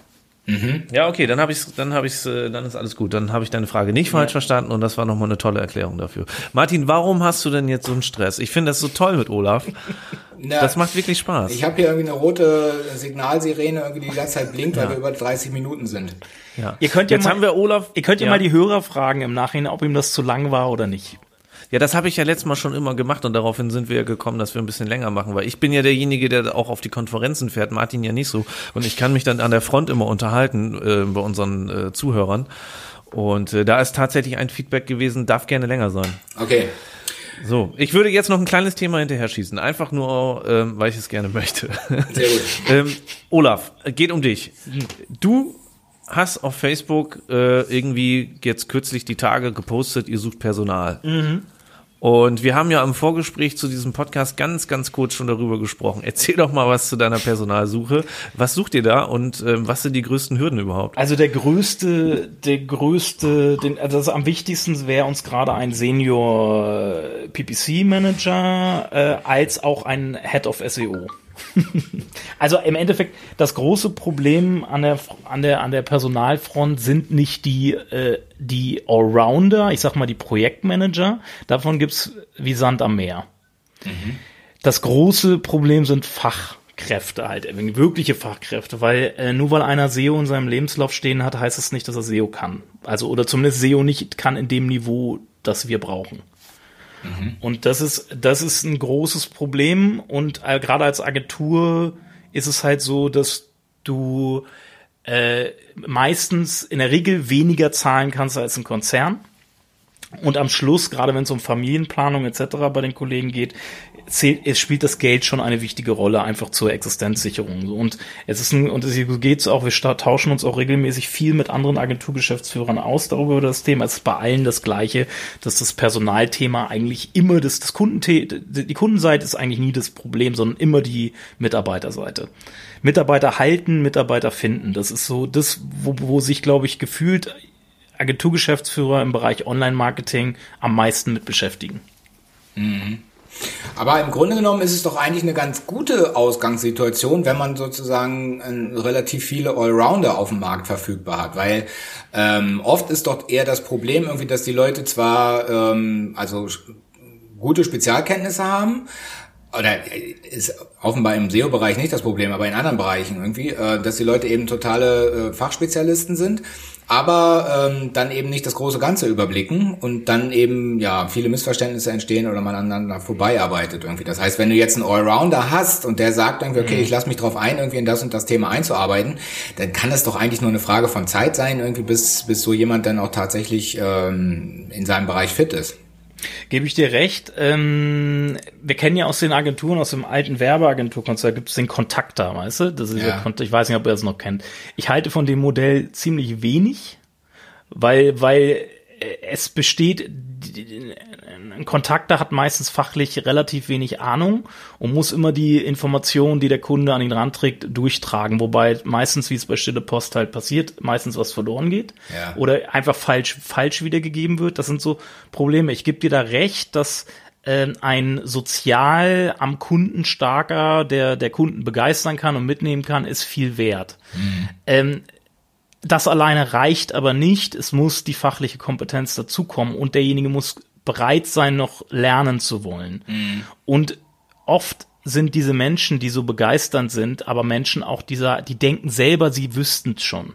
Ja, okay, dann habe ich's, dann habe ich's, äh, dann ist alles gut. Dann habe ich deine Frage nicht falsch verstanden und das war nochmal eine tolle Erklärung dafür. Martin, warum hast du denn jetzt so einen Stress? Ich finde das so toll mit Olaf. Na, Das macht wirklich Spaß. ich habe hier irgendwie eine rote Signalsirene, irgendwie die die ganze Zeit blinkt, weil Ja. wir über dreißig Minuten sind. Ja. Ihr könnt ja Jetzt mal, haben wir Olaf. ihr könnt ja, ja. mal die Hörer fragen im Nachhinein, ob ihm das zu lang war oder nicht. Ja, das habe ich ja letztes Mal schon immer gemacht und daraufhin sind wir ja gekommen, dass wir ein bisschen länger machen, weil ich bin ja derjenige, der auch auf die Konferenzen fährt, Martin ja nicht so. Und ich kann mich dann an der Front immer unterhalten äh, bei unseren äh, Zuhörern. Und äh, da ist tatsächlich ein Feedback gewesen, darf gerne länger sein. Okay. So, ich würde jetzt noch ein kleines Thema hinterher schießen, einfach nur, ähm, weil ich es gerne möchte. Sehr gut. ähm, Olaf, geht um dich. Du hast auf Facebook äh, irgendwie jetzt kürzlich die Tage gepostet, ihr sucht Personal. Mhm. Und wir haben ja im Vorgespräch zu diesem Podcast ganz, ganz kurz schon darüber gesprochen. Erzähl doch mal was zu deiner Personalsuche. Was sucht ihr da und ähm, was sind die größten Hürden überhaupt? Also der größte, der größte, den, also das am wichtigsten wäre uns gerade ein Senior P P C Manager äh, als auch ein Head of S E O. Also im Endeffekt das große Problem an der an der an der Personalfront sind nicht die äh, die Allrounder, ich sag mal die Projektmanager. Davon gibt's wie Sand am Meer. Mhm. Das große Problem sind Fachkräfte halt, wirkliche Fachkräfte, weil äh, nur weil einer S E O in seinem Lebenslauf stehen hat, heißt es nicht, dass er S E O kann. Also oder zumindest S E O nicht kann in dem Niveau, das wir brauchen. Mhm. Und das ist, das ist ein großes Problem und äh, gerade als Agentur ist es halt so, dass du äh, meistens in der Regel weniger zahlen kannst als ein Konzern. Und am Schluss, gerade wenn es um Familienplanung et cetera bei den Kollegen geht, zählt, es spielt das Geld schon eine wichtige Rolle, einfach zur Existenzsicherung. Und es ist ein, und es geht auch, wir tauschen uns auch regelmäßig viel mit anderen Agenturgeschäftsführern aus darüber über das Thema. Es ist bei allen das Gleiche, dass das Personalthema eigentlich immer das, das Kundenthema, die Kundenseite ist eigentlich nie das Problem, sondern immer die Mitarbeiterseite. Mitarbeiter halten, Mitarbeiter finden. Das ist so das, wo, wo sich, glaube ich, gefühlt Agenturgeschäftsführer im Bereich Online-Marketing am meisten mit beschäftigen. Mhm. Aber im Grunde genommen ist es doch eigentlich eine ganz gute Ausgangssituation, wenn man sozusagen äh, relativ viele Allrounder auf dem Markt verfügbar hat, weil ähm, oft ist doch eher das Problem irgendwie, dass die Leute zwar ähm, also gute Spezialkenntnisse haben, oder ist offenbar im S E O-Bereich nicht das Problem, aber in anderen Bereichen irgendwie, äh, dass die Leute eben totale äh, Fachspezialisten sind, aber ähm, dann eben nicht das große Ganze überblicken und dann eben ja viele Missverständnisse entstehen oder man aneinander vorbeiarbeitet irgendwie. Das heißt, wenn du jetzt einen Allrounder hast und der sagt irgendwie, okay, ich lasse mich drauf ein, irgendwie in das und das Thema einzuarbeiten, dann kann es doch eigentlich nur eine Frage von Zeit sein, irgendwie bis bis so jemand dann auch tatsächlich ähm, in seinem Bereich fit ist. Gebe ich dir recht. Ähm, wir kennen ja aus den Agenturen, aus dem alten Werbeagenturkonzert, gibt es den Kontakter, weißt du? Das ist ja. der, ich weiß nicht, ob ihr das noch kennt. Ich halte von dem Modell ziemlich wenig, weil, weil es besteht, ein Kontakter hat meistens fachlich relativ wenig Ahnung und muss immer die Informationen, die der Kunde an ihn ranträgt, durchtragen, wobei meistens, wie es bei Stille Post halt passiert, meistens was verloren geht ja. oder einfach falsch falsch wiedergegeben wird. Das sind so Probleme. Ich gebe dir da recht, dass äh, ein sozial am Kunden starker, der der Kunden begeistern kann und mitnehmen kann, ist viel wert. Mhm. Ähm, das alleine reicht aber nicht. Es muss die fachliche Kompetenz dazukommen und derjenige muss bereit sein, noch lernen zu wollen. Mhm. Und oft sind diese Menschen, die so begeisternd sind, aber Menschen auch dieser, die denken selber, sie wüssten es schon.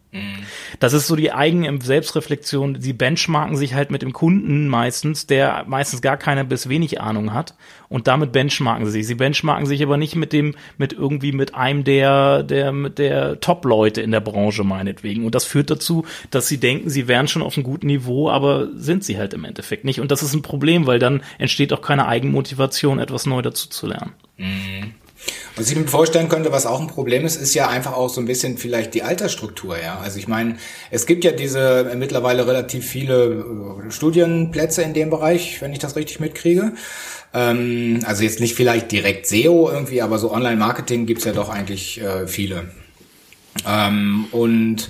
Das ist so die eigene Selbstreflexion. Sie benchmarken sich halt mit dem Kunden meistens, der meistens gar keine bis wenig Ahnung hat. Und damit benchmarken sie sich. Sie benchmarken sich aber nicht mit dem, mit irgendwie mit einem der, der, mit der Top-Leute in der Branche meinetwegen. Und das führt dazu, dass sie denken, sie wären schon auf einem guten Niveau, aber sind sie halt im Endeffekt nicht. Und das ist ein Problem, weil dann entsteht auch keine Eigenmotivation, etwas neu dazu zu lernen. Mhm. Was ich mir vorstellen könnte, was auch ein Problem ist, ist ja einfach auch so ein bisschen vielleicht die Altersstruktur, ja. Also ich meine, es gibt ja diese mittlerweile relativ viele Studienplätze in dem Bereich, wenn ich das richtig mitkriege. Ähm, also jetzt nicht vielleicht direkt S E O irgendwie, aber so Online-Marketing gibt's ja doch eigentlich äh, viele. Ähm, und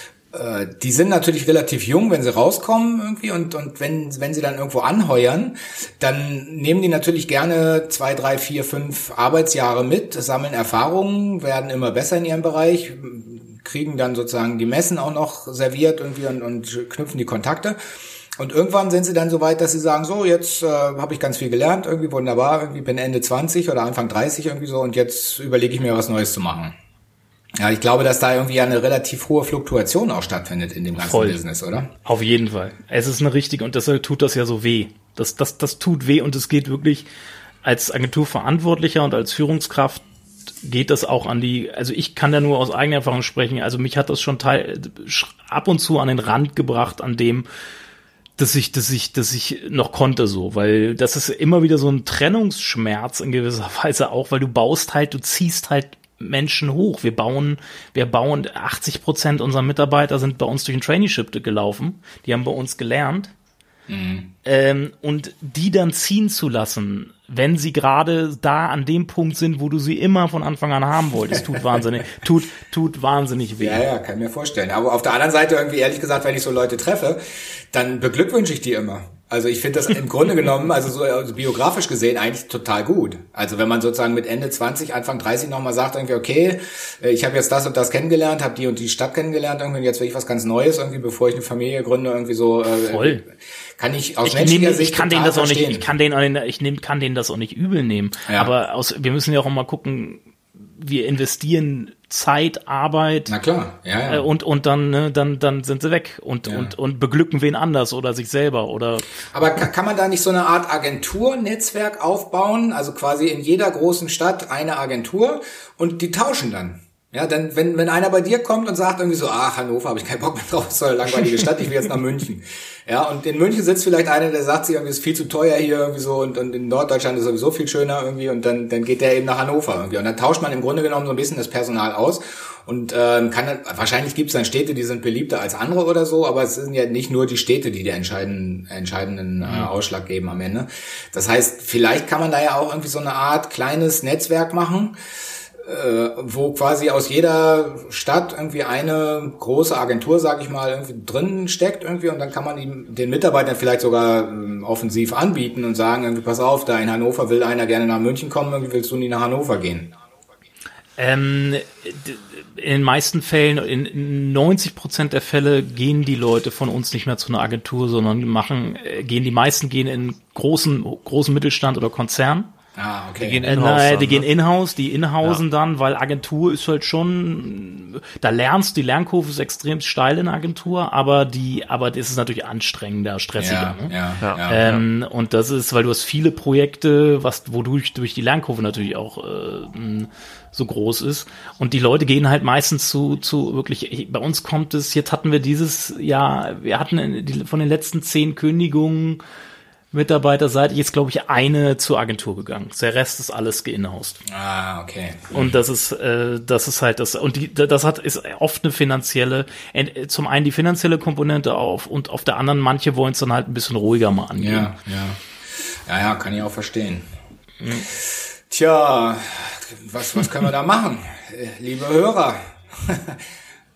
die sind natürlich relativ jung, wenn sie rauskommen irgendwie und und wenn wenn sie dann irgendwo anheuern, dann nehmen die natürlich gerne zwei, drei, vier, fünf Arbeitsjahre mit, sammeln Erfahrungen, werden immer besser in ihrem Bereich, kriegen dann sozusagen die Messen auch noch serviert irgendwie und, und knüpfen die Kontakte. Und irgendwann sind sie dann so weit, dass sie sagen, so, jetzt äh, habe ich ganz viel gelernt, irgendwie wunderbar, irgendwie bin Ende zwanzig oder Anfang dreißig irgendwie so und jetzt überlege ich mir was Neues zu machen. Ja, ich glaube, dass da irgendwie eine relativ hohe Fluktuation auch stattfindet in dem ganzen Voll. Business, oder? Auf jeden Fall. Es ist eine richtige, und deshalb tut das ja so weh. Das, das, das tut weh und es geht wirklich als Agenturverantwortlicher und als Führungskraft geht das auch an die, also ich kann da nur aus eigener Erfahrung sprechen, also mich hat das schon teil, ab und zu an den Rand gebracht, an dem, dass ich, dass ich, dass ich noch konnte so, weil das ist immer wieder so ein Trennungsschmerz in gewisser Weise auch, weil du baust halt, du ziehst halt Menschen hoch. Wir bauen, wir bauen achtzig Prozent unserer Mitarbeiter sind bei uns durch ein Traineeship gelaufen. Die haben bei uns gelernt. Mhm. Ähm, und die dann ziehen zu lassen, wenn sie gerade da an dem Punkt sind, wo du sie immer von Anfang an haben wolltest, tut wahnsinnig, tut, tut wahnsinnig weh. Ja, ja, kann ich mir vorstellen. Aber auf der anderen Seite irgendwie, ehrlich gesagt, wenn ich so Leute treffe, dann beglückwünsche ich die immer. Also ich finde das im Grunde genommen, also so also biografisch gesehen, eigentlich total gut. Also wenn man sozusagen mit Ende zwanzig, Anfang dreißig nochmal sagt, irgendwie, okay, ich habe jetzt das und das kennengelernt, habe die und die Stadt kennengelernt, irgendwie jetzt will ich was ganz Neues, irgendwie bevor ich eine Familie gründe, irgendwie so. Voll. Kann ich aus ich menschlicher nehm, Sicht ich kann total denen das auch verstehen. nicht, ich kann denen, ich nehm, kann denen das auch nicht übel nehmen. Ja. Aber aus, wir müssen ja auch mal gucken, wir investieren Zeit, Arbeit. Na klar, ja, ja. Äh, und und dann ne, dann dann sind sie weg und ja. und und beglücken wen anders oder sich selber oder. Aber kann, kann man da nicht so eine Art Agenturnetzwerk aufbauen, also quasi in jeder großen Stadt eine Agentur und die tauschen dann? Ja, dann wenn wenn einer bei dir kommt und sagt irgendwie so, ach, Hannover, habe ich keinen Bock mehr drauf, ist so eine langweilige Stadt, ich will jetzt nach München. Ja, und in München sitzt vielleicht einer, der sagt sich irgendwie, ist viel zu teuer hier irgendwie so und, und in Norddeutschland ist sowieso viel schöner irgendwie und dann dann geht der eben nach Hannover irgendwie und dann tauscht man im Grunde genommen so ein bisschen das Personal aus und ähm, kann dann, wahrscheinlich gibt es dann Städte, die sind beliebter als andere oder so, aber es sind ja nicht nur die Städte, die den entscheidenden entscheidenden äh, Ausschlag geben am Ende. Das heißt, vielleicht kann man da ja auch irgendwie so eine Art kleines Netzwerk machen, Äh, wo quasi aus jeder Stadt irgendwie eine große Agentur, sag ich mal, irgendwie drin steckt irgendwie und dann kann man ihm, den Mitarbeitern vielleicht sogar äh, offensiv anbieten und sagen, irgendwie pass auf, da in Hannover will einer gerne nach München kommen, irgendwie willst du nie nach Hannover gehen. Ähm, in den meisten Fällen, in neunzig Prozent der Fälle gehen die Leute von uns nicht mehr zu einer Agentur, sondern machen, gehen, die meisten gehen in großen, großen Mittelstand oder Konzern. Ah, okay. Die gehen in-house, äh, die gehen in-house, die in-hausen ja. dann, weil Agentur ist halt schon, da lernst, die Lernkurve ist extrem steil in der Agentur, aber die, aber das ist natürlich anstrengender, stressiger. Ja, ne? ja, ja, ähm, ja. Und das ist, weil du hast viele Projekte, was, wodurch durch die Lernkurve natürlich auch äh, so groß ist. Und die Leute gehen halt meistens zu, zu wirklich, bei uns kommt es, jetzt hatten wir dieses Jahr, wir hatten die, von den letzten zehn Kündigungen, Mitarbeiterseitig ist, glaube ich, eine zur Agentur gegangen. Der Rest ist alles geinhoused. Ah, okay. Und das ist, äh, das ist halt das, und die, das hat, ist oft eine finanzielle, zum einen die finanzielle Komponente auf, und auf der anderen, manche wollen es dann halt ein bisschen ruhiger mal angehen. Ja, ja. Ja, ja, kann ich auch verstehen. Mhm. Tja, was, was können wir da machen? Liebe Hörer.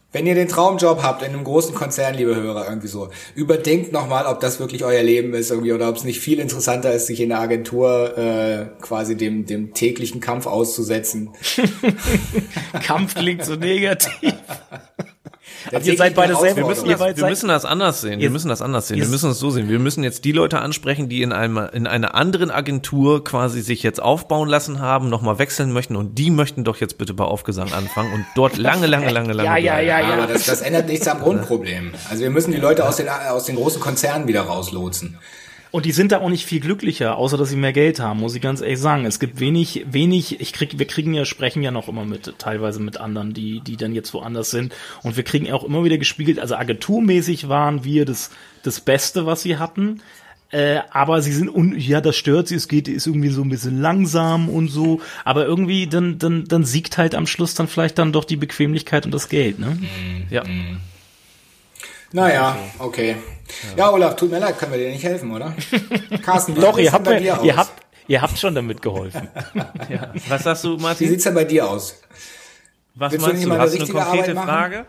Wenn ihr den Traumjob habt in einem großen Konzern, liebe Hörer, irgendwie so, überdenkt nochmal, ob das wirklich euer Leben ist irgendwie oder ob es nicht viel interessanter ist, sich in der Agentur äh, quasi dem dem täglichen Kampf auszusetzen. Kampf klingt so negativ. Aber ihr seid beide selber. Wir müssen, das, wir müssen das anders sehen. Wir müssen das anders sehen. Wir müssen es so sehen. Wir müssen jetzt die Leute ansprechen, die in einem in einer anderen Agentur quasi sich jetzt aufbauen lassen haben, nochmal wechseln möchten und die möchten doch jetzt bitte bei Aufgesang anfangen und dort lange, lange, lange, lange. Ja, ja, ja, ja. Aber das, das ändert nichts am Grundproblem. Also wir müssen die Leute aus den aus den großen Konzernen wieder rauslotsen. Und die sind da auch nicht viel glücklicher, außer dass sie mehr Geld haben, muss ich ganz ehrlich sagen. Es gibt wenig, wenig, ich krieg, wir kriegen ja, sprechen ja noch immer mit, teilweise mit anderen, die, die dann jetzt woanders sind. Und wir kriegen auch immer wieder gespiegelt, also agenturmäßig waren wir das, das Beste, was sie hatten. Äh, aber sie sind, un ja, das stört sie, es geht, ist irgendwie so ein bisschen langsam und so. Aber irgendwie, dann, dann, dann siegt halt am Schluss dann vielleicht dann doch die Bequemlichkeit und das Geld, ne? Ja. Naja, okay. Ja. ja, Olaf, tut mir leid, können wir dir nicht helfen, oder? Carsten, wie doch, ihr habt, bei dir aus? ihr habt, ihr habt schon damit geholfen. Ja. Was sagst du, Martin? Wie sieht's denn bei dir aus? Was Willst meinst du? Hast du eine konkrete Frage?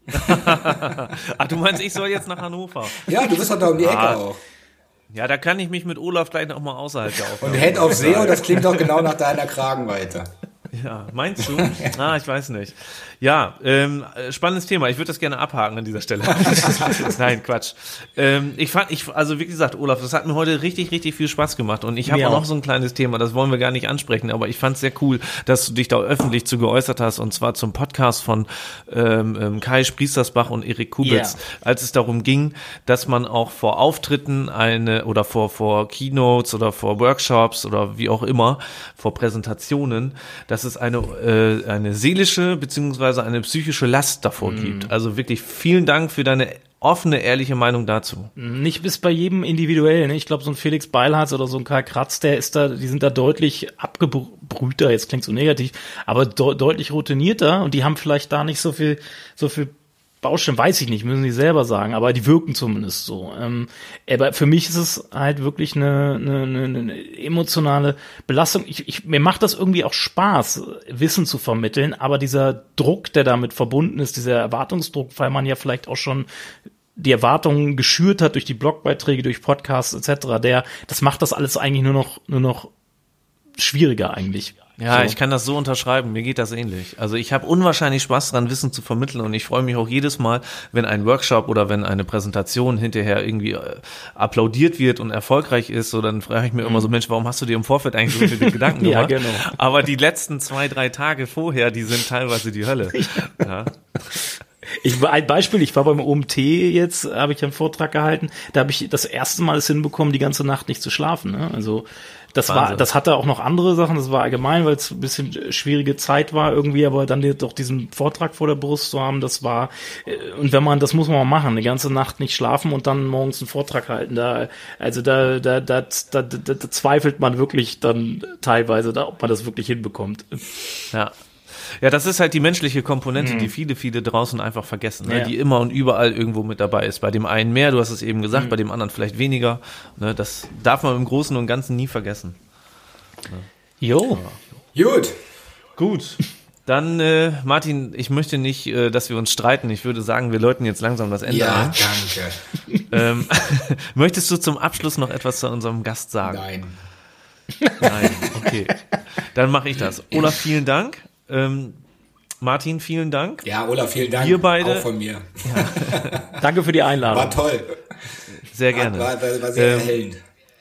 Ach, du meinst, ich soll jetzt nach Hannover? Ja, du bist doch da um die Ecke ah. auch. Ja, da kann ich mich mit Olaf gleich noch mal außerhalb der Aufnahme. Und Head of S E O, das klingt doch genau nach deiner Kragenweite. Ja, meinst du? Ah, ich weiß nicht. Ja, ähm, spannendes Thema. Ich würde das gerne abhaken an dieser Stelle. Nein, Quatsch. Ähm, ich fand, ich, also wie gesagt, Olaf, das hat mir heute richtig, richtig viel Spaß gemacht. Und ich habe auch noch so ein kleines Thema, das wollen wir gar nicht ansprechen, aber ich fand es sehr cool, dass du dich da öffentlich zu geäußert hast, und zwar zum Podcast von ähm, Kai Spriestersbach und Erik Kubitz, yeah. als es darum ging, dass man auch vor Auftritten eine oder vor, vor Keynotes oder vor Workshops oder wie auch immer, vor Präsentationen, dass es eine, äh, eine seelische beziehungsweise eine psychische Last davor mm. gibt. Also wirklich vielen Dank für deine offene, ehrliche Meinung dazu. Nicht bis bei jedem individuell. Ne? Ich glaube, so ein Felix Beilharz oder so ein Karl Kratz, der ist da, die sind da deutlich abgebrühter, jetzt klingt so negativ, aber de- deutlich routinierter, und die haben vielleicht da nicht so viel, so viel Baustellen, weiß ich nicht, müssen sie selber sagen, aber die wirken zumindest so. Ähm, aber für mich ist es halt wirklich eine, eine, eine emotionale Belastung. Ich, ich, mir macht das irgendwie auch Spaß, Wissen zu vermitteln, aber dieser Druck, der damit verbunden ist, dieser Erwartungsdruck, weil man ja vielleicht auch schon die Erwartungen geschürt hat durch die Blogbeiträge, durch Podcasts et cetera, der, das macht das alles eigentlich nur noch, nur noch schwieriger eigentlich. Ja, so. Ich kann das so unterschreiben, mir geht das ähnlich. Also ich habe unwahrscheinlich Spaß dran, Wissen zu vermitteln, und ich freue mich auch jedes Mal, wenn ein Workshop oder wenn eine Präsentation hinterher irgendwie äh, applaudiert wird und erfolgreich ist, so dann frage ich mir mhm. immer so, Mensch, warum hast du dir im Vorfeld eigentlich so viele Gedanken gemacht? Ja, genau. Aber die letzten zwei, drei Tage vorher, die sind teilweise die Hölle. Ja. Ich war ein Beispiel, ich war beim O M T jetzt, habe ich einen Vortrag gehalten, da habe ich das erste Mal es hinbekommen, die ganze Nacht nicht zu schlafen. Ne? Also das Wahnsinn. war, das hatte auch noch andere Sachen, das war allgemein, weil es ein bisschen schwierige Zeit war irgendwie, aber dann doch diesen Vortrag vor der Brust zu haben, das war, und wenn man, das muss man mal machen, eine ganze Nacht nicht schlafen und dann morgens einen Vortrag halten, da, also da, da, da, da, da, da zweifelt man wirklich dann teilweise, da, ob man das wirklich hinbekommt. Ja. Ja, das ist halt die menschliche Komponente, mhm. die viele, viele draußen einfach vergessen, ne? Ja. Die immer und überall irgendwo mit dabei ist. Bei dem einen mehr, du hast es eben gesagt, mhm. bei dem anderen vielleicht weniger. Ne? Das darf man im Großen und Ganzen nie vergessen. Ne? Jo. Ja. Gut. Gut. Dann, äh, Martin, ich möchte nicht, äh, dass wir uns streiten. Ich würde sagen, wir läuten jetzt langsam das Ende ja, ein. Ja, danke. ähm, möchtest du zum Abschluss noch etwas zu unserem Gast sagen? Nein. Nein, okay. Dann mache ich das. Olaf, vielen Dank. Ähm, Martin, vielen Dank. Ja, Olaf, vielen Dank. Wir beide. Auch von mir. Ja. Danke für die Einladung. War toll. Sehr gerne. War, war, war sehr ähm, erhellend.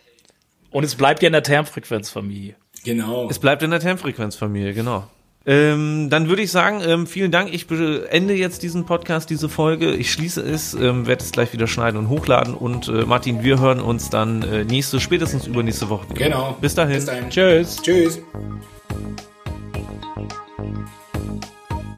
Und es bleibt ja in der Termfrequenzfamilie. Genau. Es bleibt in der Termfrequenzfamilie, genau. Ähm, dann würde ich sagen, ähm, vielen Dank. Ich beende jetzt diesen Podcast, diese Folge. Ich schließe es, ähm, werde es gleich wieder schneiden und hochladen. Und äh, Martin, wir hören uns dann äh, nächste, spätestens übernächste Woche. Genau. Bis dahin. Bis dahin. Tschüss. Tschüss.